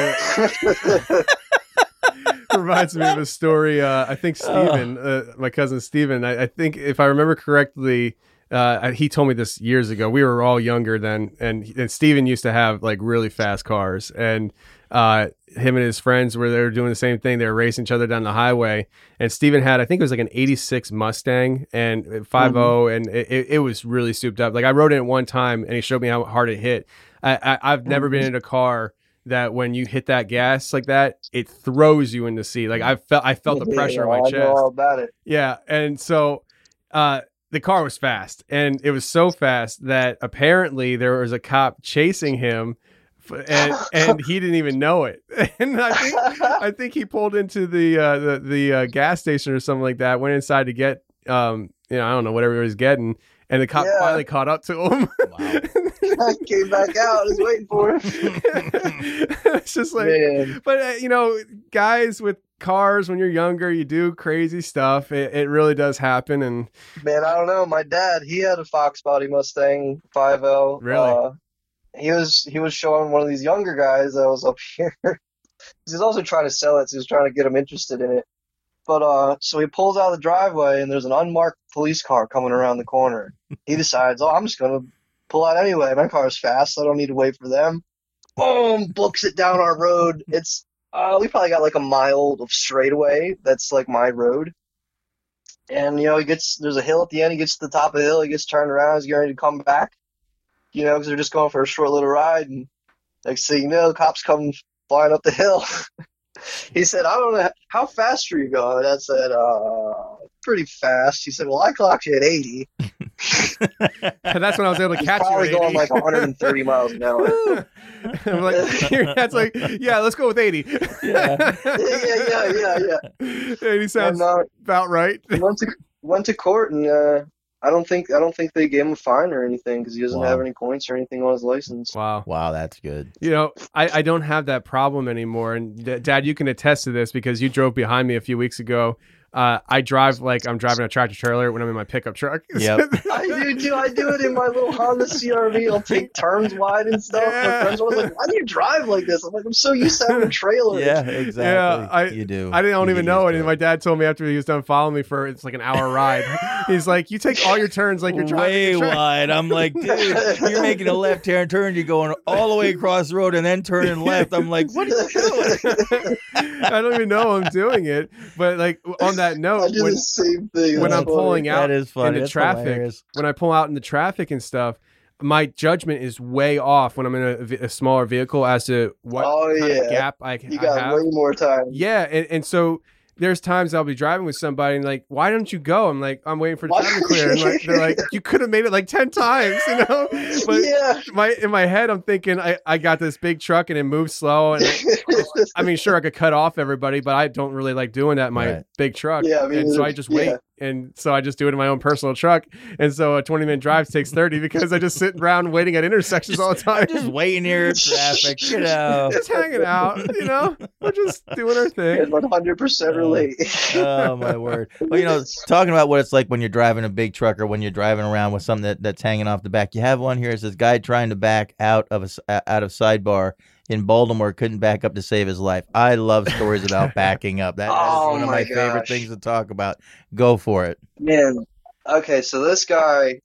[SPEAKER 7] Reminds me of a story. I think Steven, my cousin Steven, I think if I remember correctly, he told me this years ago. We were all younger then, and Steven used to have like really fast cars, and him and his friends they were doing the same thing. They were racing each other down the highway, and Steven had, I think it was like an 86 Mustang and 5.0, and it was really souped up. Like I rode in it one time, and he showed me how hard it hit. I've never been in a car that when you hit that gas like that, it throws you in the seat. Like I felt the pressure on my chest.
[SPEAKER 4] I know all about it.
[SPEAKER 7] Yeah, and so the car was fast, and it was so fast that apparently there was a cop chasing him, and he didn't even know it. And I think he pulled into the gas station or something like that. Went inside to get I don't know, whatever he was getting. And the cop finally caught up to him.
[SPEAKER 4] Wow. I came back out. I was waiting for him.
[SPEAKER 7] It's just like, but guys with cars, when you're younger, you do crazy stuff. It really does happen. And
[SPEAKER 4] man, I don't know. My dad, he had a Fox Body Mustang 5.0.
[SPEAKER 7] Really?
[SPEAKER 4] He was showing one of these younger guys that was up here. He was also trying to sell it, so he was trying to get him interested in it. But so he pulls out of the driveway, and there's an unmarked police car coming around the corner. He decides, I'm just gonna pull out anyway. My car's fast, so I don't need to wait for them. Boom! Books it down our road. It's we probably got like a mile of straightaway. That's like my road. And there's a hill at the end. He gets to the top of the hill. He gets turned around. He's getting ready to come back. Because they're just going for a short little ride. And next thing you know, the cops come flying up the hill. He said, I don't know, how fast are you going? I said, pretty fast. He said, well, I clocked you at 80.
[SPEAKER 7] That's when I was able to catch
[SPEAKER 4] probably
[SPEAKER 7] you.
[SPEAKER 4] Probably going like 130 miles an hour.
[SPEAKER 7] I'm like, that's like, yeah, let's go with 80.
[SPEAKER 4] Yeah.
[SPEAKER 7] 80 sounds about right.
[SPEAKER 4] He went to court, and I don't think they gave him a fine or anything because he doesn't have any points or anything on his license.
[SPEAKER 7] Wow,
[SPEAKER 8] that's good.
[SPEAKER 7] I don't have that problem anymore, and Dad, you can attest to this because you drove behind me a few weeks ago. I drive like I'm driving a tractor trailer when I'm in my pickup truck.
[SPEAKER 8] Yep.
[SPEAKER 4] I do it in my little Honda CRV. I'll take turns wide and stuff. Yeah. My friends were like, why do you drive like this? I'm like, I'm so used to having trailers.
[SPEAKER 8] Yeah, exactly. Yeah, you do.
[SPEAKER 7] I don't even know it. And my dad told me after he was done following me for it's like an hour ride. He's like, you take all your turns like you're driving
[SPEAKER 8] way wide. I'm like, dude, you're making a left-hand turn. You're going all the way across the road and then turning left. I'm like, what are you doing?
[SPEAKER 7] I don't even know I'm doing it. But like on that note,
[SPEAKER 4] I do the same thing.
[SPEAKER 7] When I'm pulling out into traffic,
[SPEAKER 8] hilarious.
[SPEAKER 7] When I pull out into traffic and stuff, my judgment is way off when I'm in a smaller vehicle as to what kind of gap I have.
[SPEAKER 4] You got way more time.
[SPEAKER 7] Yeah, and so there's times I'll be driving with somebody and like, why don't you go? I'm like, I'm waiting for the time to clear. And like, they're like, you could have made it like 10 times, But in my head, I'm thinking I got this big truck and it moves slow. And I mean, sure, I could cut off everybody, but I don't really like doing that in my big truck.
[SPEAKER 4] Yeah,
[SPEAKER 7] and so I just wait. And so I just do it in my own personal truck. And so a 20-minute drive takes 30 because I just sit around waiting at intersections all the time.
[SPEAKER 8] Just waiting here in traffic,
[SPEAKER 7] Just hanging out, We're just doing our thing.
[SPEAKER 4] 100% relate.
[SPEAKER 8] Oh, my word. Well, talking about what it's like when you're driving a big truck or when you're driving around with something that's hanging off the back. You have one here. It says, guy trying to back out of sidebar in Baltimore couldn't back up to save his life. I love stories about backing up. That is one of my favorite things to talk about. Go for it.
[SPEAKER 4] Man. Okay, so this guy,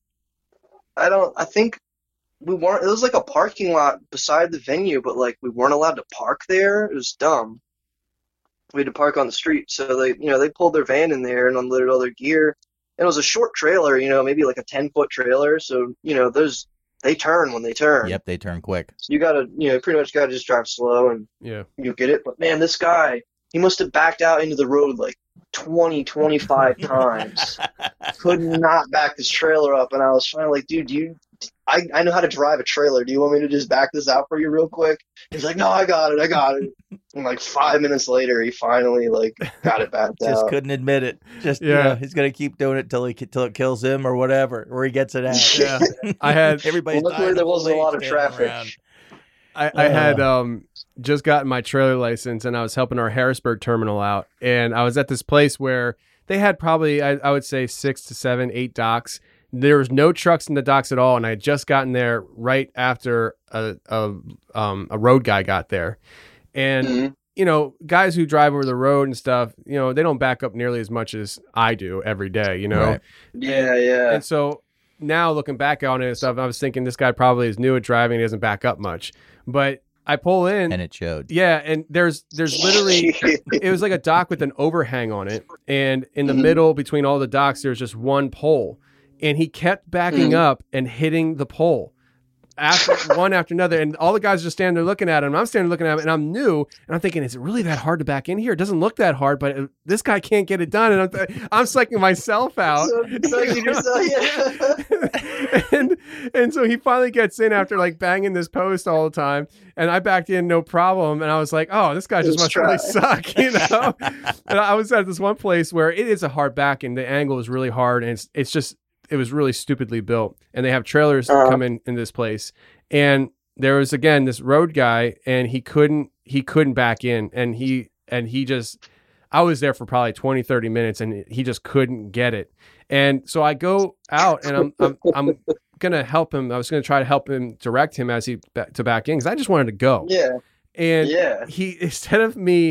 [SPEAKER 4] I think it was like a parking lot beside the venue, but like we weren't allowed to park there. It was dumb. We had to park on the street. So they pulled their van in there and unloaded all their gear. And it was a short trailer, maybe like a 10-foot trailer. So, they turn when they turn.
[SPEAKER 8] Yep, they turn quick.
[SPEAKER 4] So you gotta, pretty much gotta just drive slow and you get it. But man, this guy, he must have backed out into the road like 20, 25 times. Could not back this trailer up. And I was finally like, dude, I know how to drive a trailer. Do you want me to just back this out for you real quick? He's like, no, I got it. And like 5 minutes later, he finally got it backed out.
[SPEAKER 8] Just couldn't admit it. Just he's gonna keep doing it till it kills him or whatever, or he gets it out.
[SPEAKER 7] Yeah, I had
[SPEAKER 8] everybody.
[SPEAKER 4] Luckily, there wasn't a lot of traffic.
[SPEAKER 7] I had just gotten my trailer license and I was helping our Harrisburg terminal out, and I was at this place where they had probably I would say 6 to 7, 8 docks. There was no trucks in the docks at all, and I had just gotten there right after a road guy got there. And, guys who drive over the road and stuff, they don't back up nearly as much as I do every day,
[SPEAKER 8] Right.
[SPEAKER 4] Yeah.
[SPEAKER 7] And so now looking back on it and stuff, I was thinking this guy probably is new at driving. He doesn't back up much. But I pull in.
[SPEAKER 8] And it showed.
[SPEAKER 7] Yeah, and there's literally, it was like a dock with an overhang on it. And in the middle between all the docks, there's just one pole. And he kept backing up and hitting the pole one after another. And all the guys are just standing there looking at him. I'm standing looking at him, and I'm new. And I'm thinking, is it really that hard to back in here? It doesn't look that hard, but this guy can't get it done. And I'm psyching myself out. And so he finally gets in after like banging this post all the time. And I backed in no problem. And I was like, oh, this guy just must really suck, And I was at this one place where it is a hard back and the angle is really hard. And it was really stupidly built, and they have trailers come in this place. And there was, again, this road guy, and he couldn't back in, and he just, I was there for probably 20, 30 minutes and he just couldn't get it. And so I go out and I'm going to help him. I was going to try to help him, direct him to back in, cause I just wanted to go.
[SPEAKER 4] Yeah.
[SPEAKER 7] And he, instead of me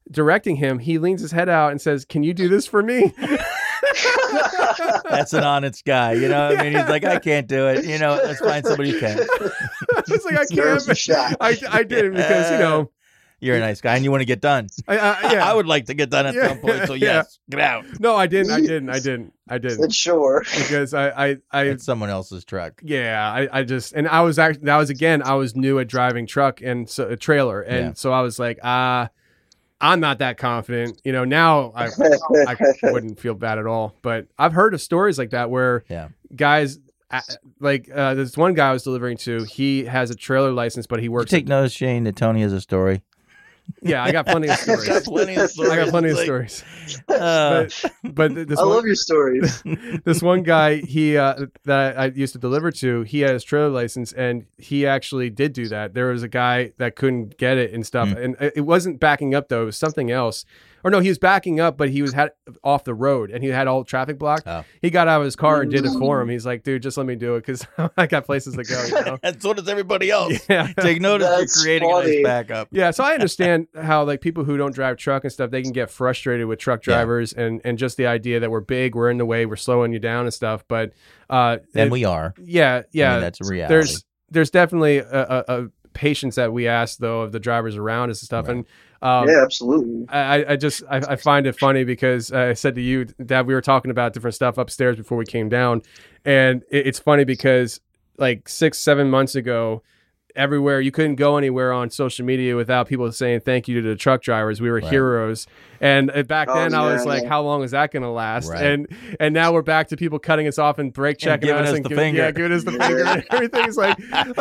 [SPEAKER 7] directing him, he leans his head out and says, "Can you do this for me?"
[SPEAKER 8] That's an honest guy, you know. I mean, he's like, I can't do it. You know, let's find somebody who can.
[SPEAKER 7] Just like I can't. I did it because
[SPEAKER 8] you're a nice guy and you want to get done.
[SPEAKER 7] Yeah.
[SPEAKER 8] I would like to get done at some point. So yes, get out.
[SPEAKER 7] No, I didn't.
[SPEAKER 4] Sure.
[SPEAKER 7] Because I
[SPEAKER 8] it's someone else's truck.
[SPEAKER 7] Yeah, I just, and I was actually, I was new at driving truck and so a trailer, and so I was like, I'm not that confident. You know, now I wouldn't feel bad at all. But I've heard of stories like that where guys, like this one guy I was delivering to, he has a trailer license, but he works.
[SPEAKER 8] Take notice, Shane, that Tony has a story.
[SPEAKER 7] Yeah, I got plenty of stories. I got plenty of stories. But this
[SPEAKER 4] I love your stories.
[SPEAKER 7] This one guy, that I used to deliver to, he had his trailer license, and he actually did do that. There was a guy that couldn't get it and stuff, and it wasn't backing up though; it was something else. Or no, he was backing up, but he was off the road, and he had all traffic blocked. Oh. He got out of his car and did it for him. He's like, "Dude, just let me do it because I got places to go." You know?
[SPEAKER 8] And so does everybody else.
[SPEAKER 7] Yeah.
[SPEAKER 8] Take notice you're creating a nice backup.
[SPEAKER 7] Yeah, so I understand how like people who don't drive truck and stuff, they can get frustrated with truck drivers and just the idea that we're big, we're in the way, we're slowing you down and stuff. But
[SPEAKER 8] we are.
[SPEAKER 7] Yeah.
[SPEAKER 8] I mean, that's a reality.
[SPEAKER 7] There's definitely a patience that we ask though of the drivers around us and stuff,
[SPEAKER 8] right.
[SPEAKER 7] And
[SPEAKER 4] yeah, absolutely.
[SPEAKER 7] I find it funny because I said to you, Dad, we were talking about different stuff upstairs before we came down, and it's funny because like 6-7 months ago, everywhere you couldn't go anywhere on social media without people saying thank you to the truck drivers. We were heroes, and back then I was like, how long is that going to last?
[SPEAKER 8] Right.
[SPEAKER 7] And now we're back to people cutting us off and brake checking
[SPEAKER 8] us
[SPEAKER 7] and
[SPEAKER 8] giving
[SPEAKER 7] us the finger. And everything's like,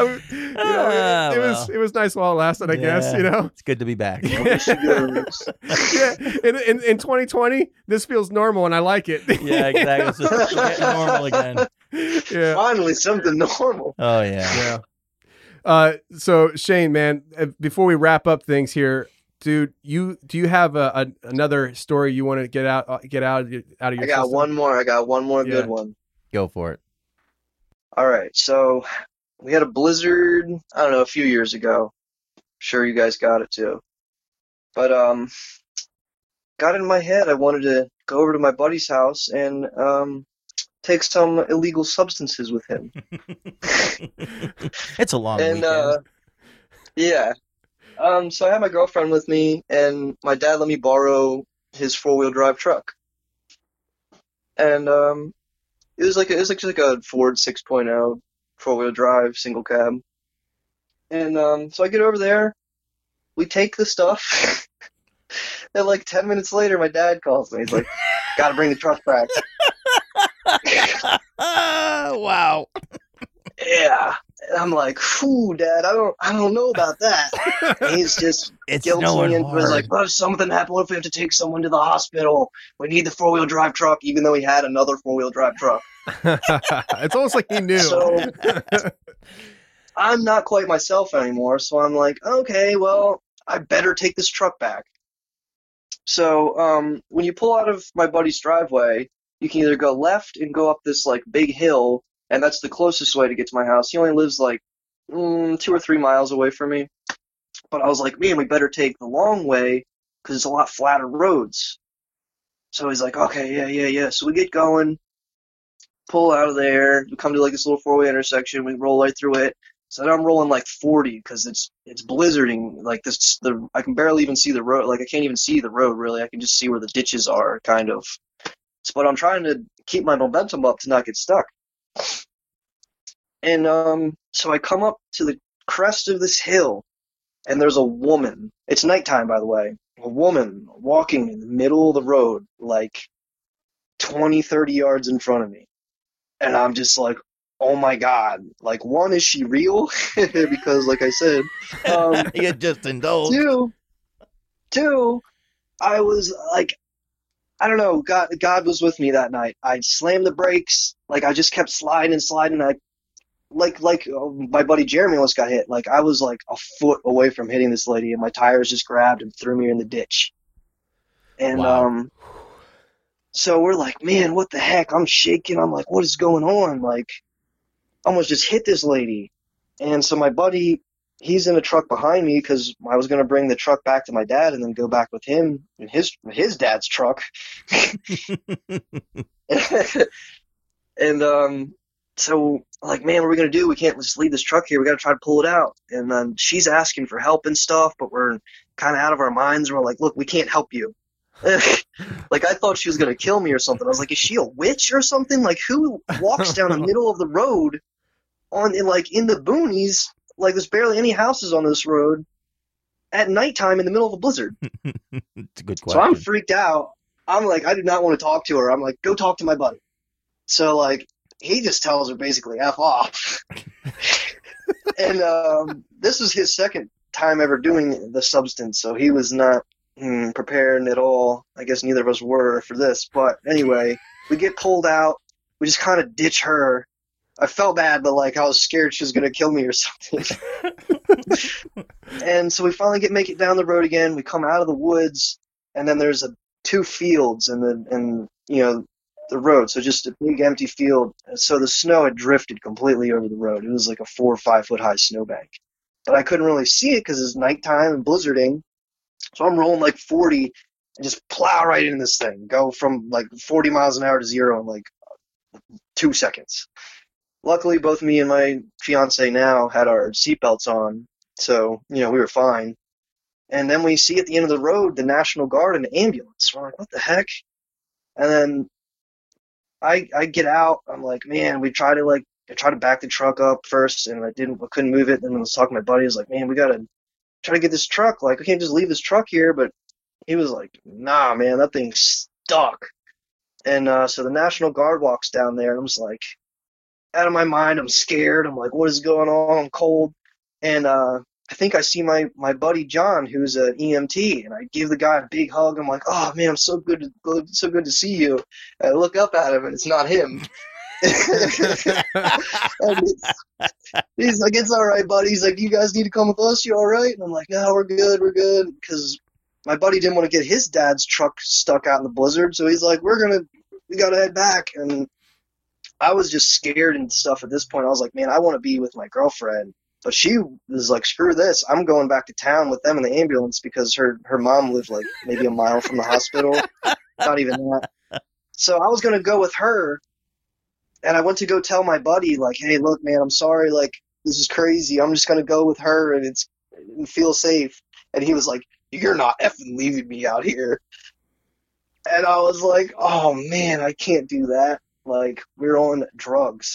[SPEAKER 7] it was nice while it lasted, I guess. You know,
[SPEAKER 8] it's good to be back.
[SPEAKER 7] Yeah, in 2020, this feels normal, and I like it.
[SPEAKER 8] Yeah, exactly. It's just normal again.
[SPEAKER 7] Yeah,
[SPEAKER 4] finally something normal.
[SPEAKER 8] Oh yeah.
[SPEAKER 7] So Shane, man, before we wrap up things here, dude, do you have another story you want to get out of your
[SPEAKER 4] I got
[SPEAKER 7] system?
[SPEAKER 4] one more. Good one.
[SPEAKER 8] Go for it.
[SPEAKER 4] All right. So we had a blizzard, I don't know, a few years ago. I'm sure you guys got it too. But got in my head I wanted to go over to my buddy's house and take some illegal substances with him.
[SPEAKER 8] It's a long weekend.
[SPEAKER 4] Yeah. So I had my girlfriend with me, and my dad let me borrow his 4-wheel drive truck. And it was just like a Ford 6.0 4-wheel drive single cab. And so I get over there, we take the stuff, and like 10 minutes later, my dad calls me. He's like, "Gotta bring the truck back."
[SPEAKER 8] Wow.
[SPEAKER 4] Yeah. And I'm like, "Phew, Dad, I don't know about that." And he's just guilty and was like, "Well, if something happened, what if we have to take someone to the hospital? We need the 4-wheel drive truck," even though he had another 4-wheel drive truck.
[SPEAKER 7] It's almost like he knew.
[SPEAKER 4] So I'm not quite myself anymore, so I'm like, okay, well, I better take this truck back. So when you pull out of my buddy's driveway, you can either go left and go up this like big hill, and that's the closest way to get to my house. He only lives like 2 or 3 miles away from me. But I was like, man, we better take the long way because it's a lot flatter roads. So he's like, okay, yeah. So we get going, pull out of there, we come to like this little 4-way intersection, we roll right through it. So I'm rolling like 40 because it's blizzarding. Like I can barely even see the road. Like I can't even see the road really. I can just see where the ditches are, kind of. But I'm trying to keep my momentum up to not get stuck. And so I come up to the crest of this hill, and there's a woman. It's nighttime, by the way. A woman walking in the middle of the road, like 20, 30 yards in front of me. And I'm just like, oh my God. Like, one, is she real? Because, like I said,
[SPEAKER 8] you just indulged.
[SPEAKER 4] Two, I was like, I don't know, God was with me that night. I slammed the brakes, like I just kept sliding. I like my buddy Jeremy almost got hit. Like I was like a foot away from hitting this lady, and my tires just grabbed and threw me in the ditch. And
[SPEAKER 8] wow.
[SPEAKER 4] So we're like, man, what the heck? I'm shaking. I'm like, what is going on? Like, I almost just hit this lady. And so my buddy, he's in a truck behind me because I was going to bring the truck back to my dad and then go back with him in his dad's truck. And so like, man, what are we going to do? We can't just leave this truck here. We got to try to pull it out. And then she's asking for help and stuff, but we're kind of out of our minds. And we're like, look, we can't help you. Like, I thought she was going to kill me or something. I was like, is she a witch or something? Like, who walks down the middle of the road in the boonies? Like, there's barely any houses on this road at nighttime in the middle of a blizzard.
[SPEAKER 8] It's a good question.
[SPEAKER 4] So I'm freaked out. I'm like, I do not want to talk to her. I'm like, go talk to my buddy. So, like, he just tells her basically F off. And this was his second time ever doing the substance, so he was not prepared at all. I guess neither of us were for this. But anyway, we get pulled out. We just kind of ditch her. I felt bad, but like I was scared she was going to kill me or something. And so we finally make it down the road again. We come out of the woods, and then there's two fields and the road, so just a big empty field. So the snow had drifted completely over the road. It was like a 4 or 5 foot high snowbank, but I couldn't really see it because it's nighttime and blizzarding. So I'm rolling like 40 and just plow right into this thing, go from like 40 miles an hour to 0 in like 2 seconds. Luckily, both me and my fiance now had our seatbelts on, so we were fine. And then we see at the end of the road the National Guard and the ambulance. We're like, what the heck? And then I get out. I'm like, man, I tried to back the truck up first, and I couldn't move it. And then I was talking to my buddy. I was like, man, we gotta try to get this truck. Like, we can't just leave this truck here. But he was like, nah, man, that thing's stuck. And so the National Guard walks down there, and I'm just like, out of my mind. I'm scared. I'm like, what is going on? I'm cold. And I think I see my buddy John, who's an EMT, and I give the guy a big hug. I'm like, oh man, so good to see you. And I look up at him, and it's not him. And he's like, it's all right, buddy. He's like, you guys need to come with us? You all right? And I'm like, no, we're good, because my buddy didn't want to get his dad's truck stuck out in the blizzard, so he's like, we gotta head back. And I was just scared and stuff at this point. I was like, man, I want to be with my girlfriend. But she was like, screw this. I'm going back to town with them in the ambulance because her mom lived like maybe a mile from the hospital. Not even that. So I was going to go with her. And I went to go tell my buddy, like, hey, look, man, I'm sorry. Like, this is crazy. I'm just going to go with her and feel safe. And he was like, you're not effing leaving me out here. And I was like, oh, man, I can't do that. Like, we're on drugs.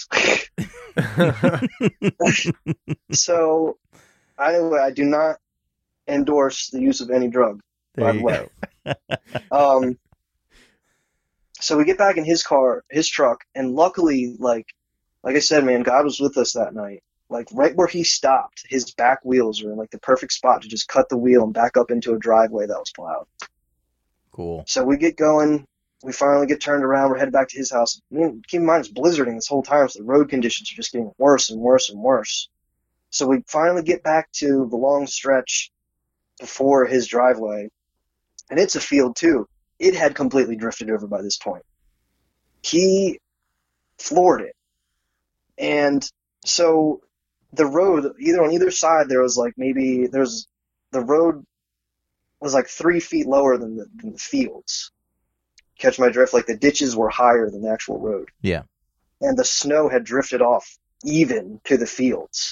[SPEAKER 4] So, anyway, I do not endorse the use of any drug, by the way. So we get back in his truck, and luckily, like I said, man, God was with us that night. Like, right where he stopped, his back wheels were in like the perfect spot to just cut the wheel and back up into a driveway that was plowed.
[SPEAKER 8] Cool.
[SPEAKER 4] So we get going. We finally get turned around. We're headed back to his house. I mean, keep in mind, it's blizzarding this whole time, so the road conditions are just getting worse and worse and worse. So we finally get back to the long stretch before his driveway, and it's a field too. It had completely drifted over by this point. He floored it. And so the road, on either side, there was like the road was like 3 feet lower than the fields. Catch my drift? Like, the ditches were higher than the actual road.
[SPEAKER 8] Yeah.
[SPEAKER 4] And the snow had drifted off even to the fields.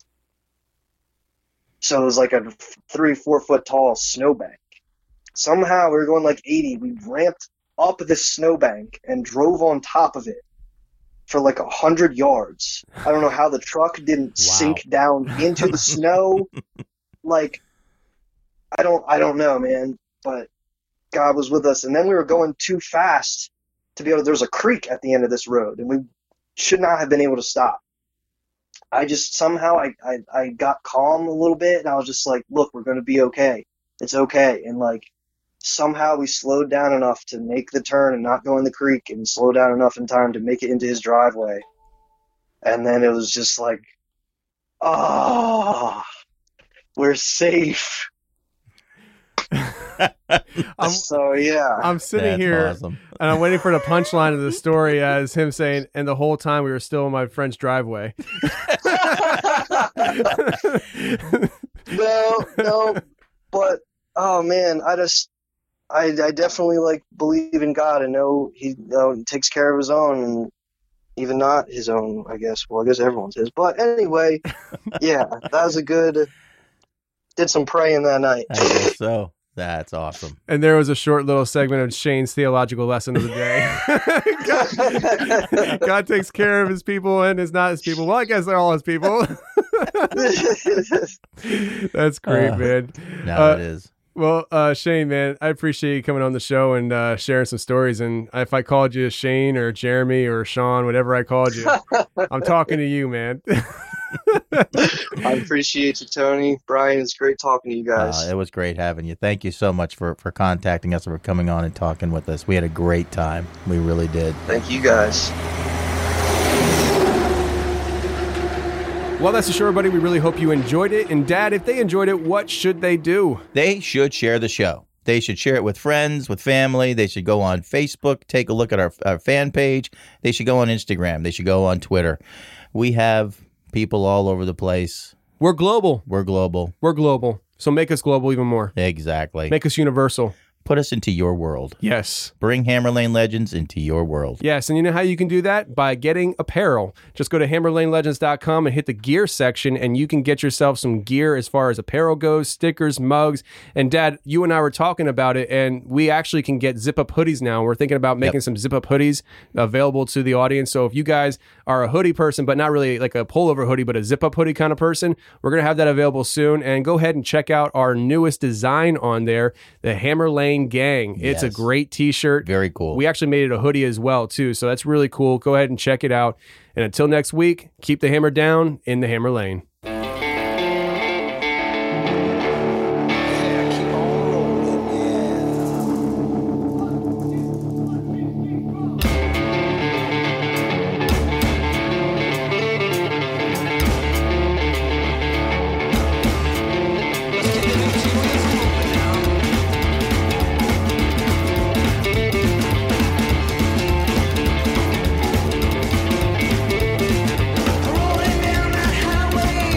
[SPEAKER 4] So it was like a 3-4 foot tall snowbank. Somehow we were going like 80. We ramped up this snowbank and drove on top of it for like 100 yards. I don't know how the truck didn't sink down into the snow. Like, I don't know, man. But God was with us. And then we were going too fast to be able to, there was a creek at the end of this road, and we should not have been able to stop. I just somehow I got calm a little bit, and I was just like, look, we're going to be okay. It's okay. And like, somehow we slowed down enough to make the turn and not go in the creek, and slow down enough in time to make it into his driveway. And then it was just like, we're safe. So yeah,
[SPEAKER 7] I'm sitting here and I'm waiting for the punchline of the story as him saying, and the whole time we were still in my friend's driveway.
[SPEAKER 4] No, but oh man, I definitely like believe in God and know He takes care of His own, and even not His own, I guess. Well, I guess everyone's His. But anyway, yeah, that was did some praying that night.
[SPEAKER 8] I guess so. That's awesome.
[SPEAKER 7] And there was a short little segment of Shane's theological lesson of the day. God takes care of His people and is not His people. Well, I guess they're all His people. That's great, man.
[SPEAKER 8] No, it is.
[SPEAKER 7] Well, Shane, man, I appreciate you coming on the show and sharing some stories. And if I called you Shane or Jeremy or Sean, whatever I called you, I'm talking to you, man.
[SPEAKER 4] I appreciate you, Tony. Brian, it's great talking to you guys.
[SPEAKER 8] It was great having you. Thank you so much for contacting us and for coming on and talking with us. We had a great time. We really did.
[SPEAKER 4] Thank you, guys.
[SPEAKER 7] Well, that's the show, everybody. We really hope you enjoyed it. And Dad, if they enjoyed it, what should they do?
[SPEAKER 8] They should share the show. They should share it with friends, with family. They should go on Facebook, take a look at our fan page. They should go on Instagram. They should go on Twitter. We have people all over the place.
[SPEAKER 7] We're global.
[SPEAKER 8] We're global.
[SPEAKER 7] We're global. So make us global even more.
[SPEAKER 8] Exactly.
[SPEAKER 7] Make us universal.
[SPEAKER 8] Put us into your world.
[SPEAKER 7] Yes.
[SPEAKER 8] Bring Hammer Lane Legends into your world.
[SPEAKER 7] Yes, and you know how you can do that? By getting apparel. Just go to hammerlanelegends.com and hit the gear section, and you can get yourself some gear as far as apparel goes, stickers, mugs. And Dad, you and I were talking about it, and we actually can get zip-up hoodies now. We're thinking about making some zip-up hoodies available to the audience. So if you guys are a hoodie person, but not really like a pullover hoodie, but a zip-up hoodie kind of person, we're going to have that available soon. And go ahead and check out our newest design on there, the Hammer Lane Gang. It's a great t-shirt.
[SPEAKER 8] Very cool.
[SPEAKER 7] We actually made it a hoodie as well too, so that's really cool. Go ahead and check it out. And until next week, keep the hammer down in the hammer lane.
[SPEAKER 9] Rolling down the highway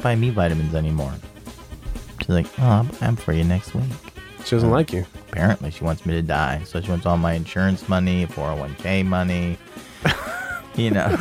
[SPEAKER 8] buy me vitamins anymore. She's like, oh, I'm for you next week.
[SPEAKER 7] She doesn't like you.
[SPEAKER 8] Apparently, she wants me to die. So she wants all my insurance money, 401k money. You know.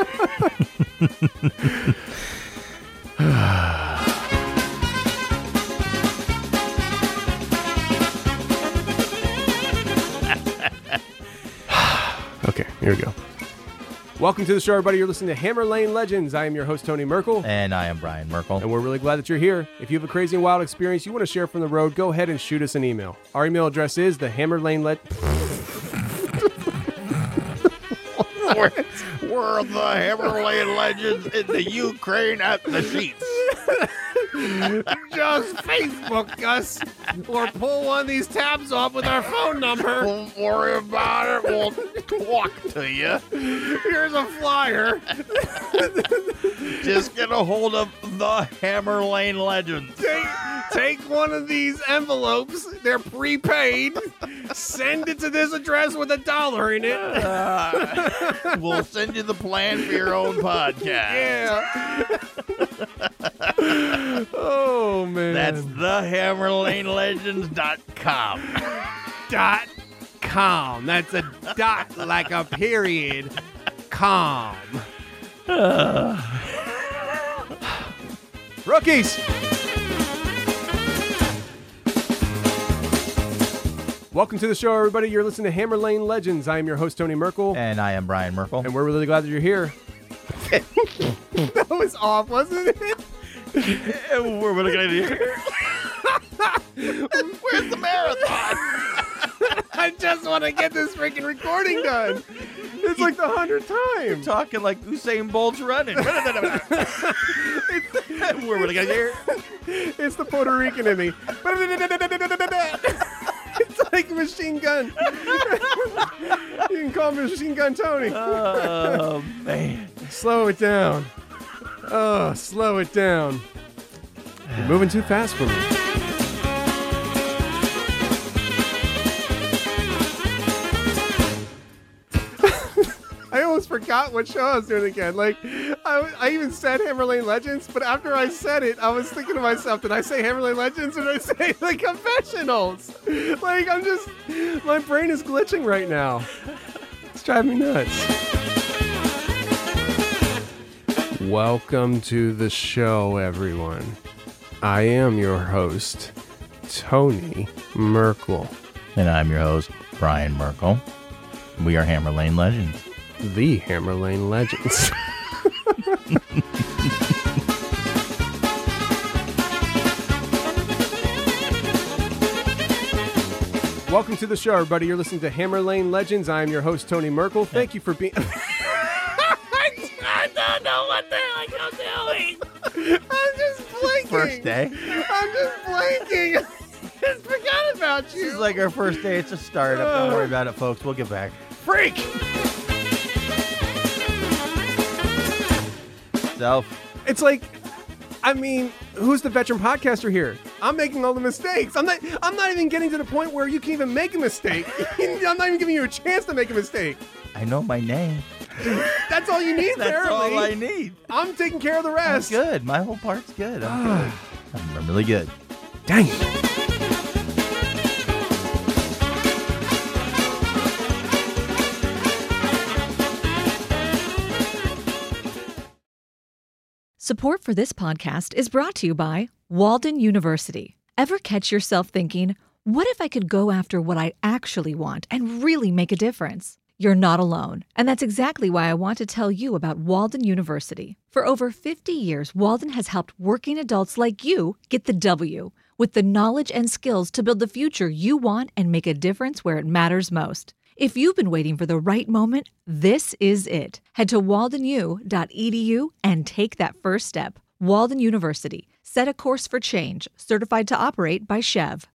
[SPEAKER 7] Okay, here we go. Welcome to the show, everybody. You're listening to Hammer Lane Legends. I am your host, Tony Merkel.
[SPEAKER 8] And I am Brian Merkel.
[SPEAKER 7] And we're really glad that you're here. If you have a crazy and wild experience you want to share from the road, go ahead and shoot us an email. Our email address is the Hammer Lane
[SPEAKER 8] We're the Hammer Lane Legends in the Ukraine at the sheets.
[SPEAKER 7] Just Facebook us or pull one of these tabs off with our phone number.
[SPEAKER 8] Don't worry about it. We'll talk to you.
[SPEAKER 7] Here's a flyer.
[SPEAKER 8] Just get a hold of the Hammer Lane Legends.
[SPEAKER 7] Take one of these envelopes. They're prepaid. Send it to this address with $1 in it.
[SPEAKER 8] We'll send you the plan for your own podcast.
[SPEAKER 7] Yeah. Oh, man.
[SPEAKER 8] That's thehammerlanelegends.com.
[SPEAKER 7] .com. That's a dot like a period. Com. Rookies. Welcome to the show, everybody. You're listening to Hammer Lane Legends. I am your host, Tony Merkel.
[SPEAKER 8] And I am Brian Merkel.
[SPEAKER 7] And we're really glad that you're here. That was off, wasn't it?
[SPEAKER 8] We're really going to do. Where's the marathon?
[SPEAKER 7] I just want to get this freaking recording done. It's like the 100th time.
[SPEAKER 8] You're talking like Usain Bolt's running. We're really going to hear.
[SPEAKER 7] It's the Puerto Rican in me. It's like a machine gun. You can call me Machine Gun Tony.
[SPEAKER 8] Oh, man.
[SPEAKER 7] Slow it down. Oh, slow it down. You're moving too fast for me. I almost forgot what show I was doing again. Like, I even said Hammer Lane Legends, but after I said it, I was thinking to myself, did I say Hammer Lane Legends or did I say The Confessionals? Like, my brain is glitching right now. It's driving me nuts. Welcome to the show, everyone. I am your host, Tony Merkel.
[SPEAKER 8] And I'm your host, Brian Merkel. We are Hammer Lane Legends.
[SPEAKER 7] The Hammer Lane Legends. Welcome to the show, everybody. You're listening to Hammer Lane Legends. I am your host, Tony Merkel. Thank you for being... I don't know what the hell I'm doing. I'm just blinking.
[SPEAKER 8] First day.
[SPEAKER 7] I'm just blinking. I just forgot about you.
[SPEAKER 8] This is like our first day. It's a startup. Don't worry about it, folks. We'll get back.
[SPEAKER 7] Freak. It's like, I mean, who's the veteran podcaster here? I'm making all the mistakes. I'm not even getting to the point where you can even make a mistake. I'm not even giving you a chance to make a mistake.
[SPEAKER 8] I know my name.
[SPEAKER 7] That's all you need,
[SPEAKER 8] That's all I need.
[SPEAKER 7] I'm taking care of the rest.
[SPEAKER 8] I'm good. My whole part's good. I'm good. I'm really good.
[SPEAKER 7] Dang it.
[SPEAKER 3] Support for this podcast is brought to you by Walden University. Ever catch yourself thinking, what if I could go after what I actually want and really make a difference? You're not alone, and that's exactly why I want to tell you about Walden University. For over 50 years, Walden has helped working adults like you get the W, with the knowledge and skills to build the future you want and make a difference where it matters most. If you've been waiting for the right moment, this is it. Head to waldenu.edu and take that first step. Walden University. Set a course for change. Certified to operate by Chev.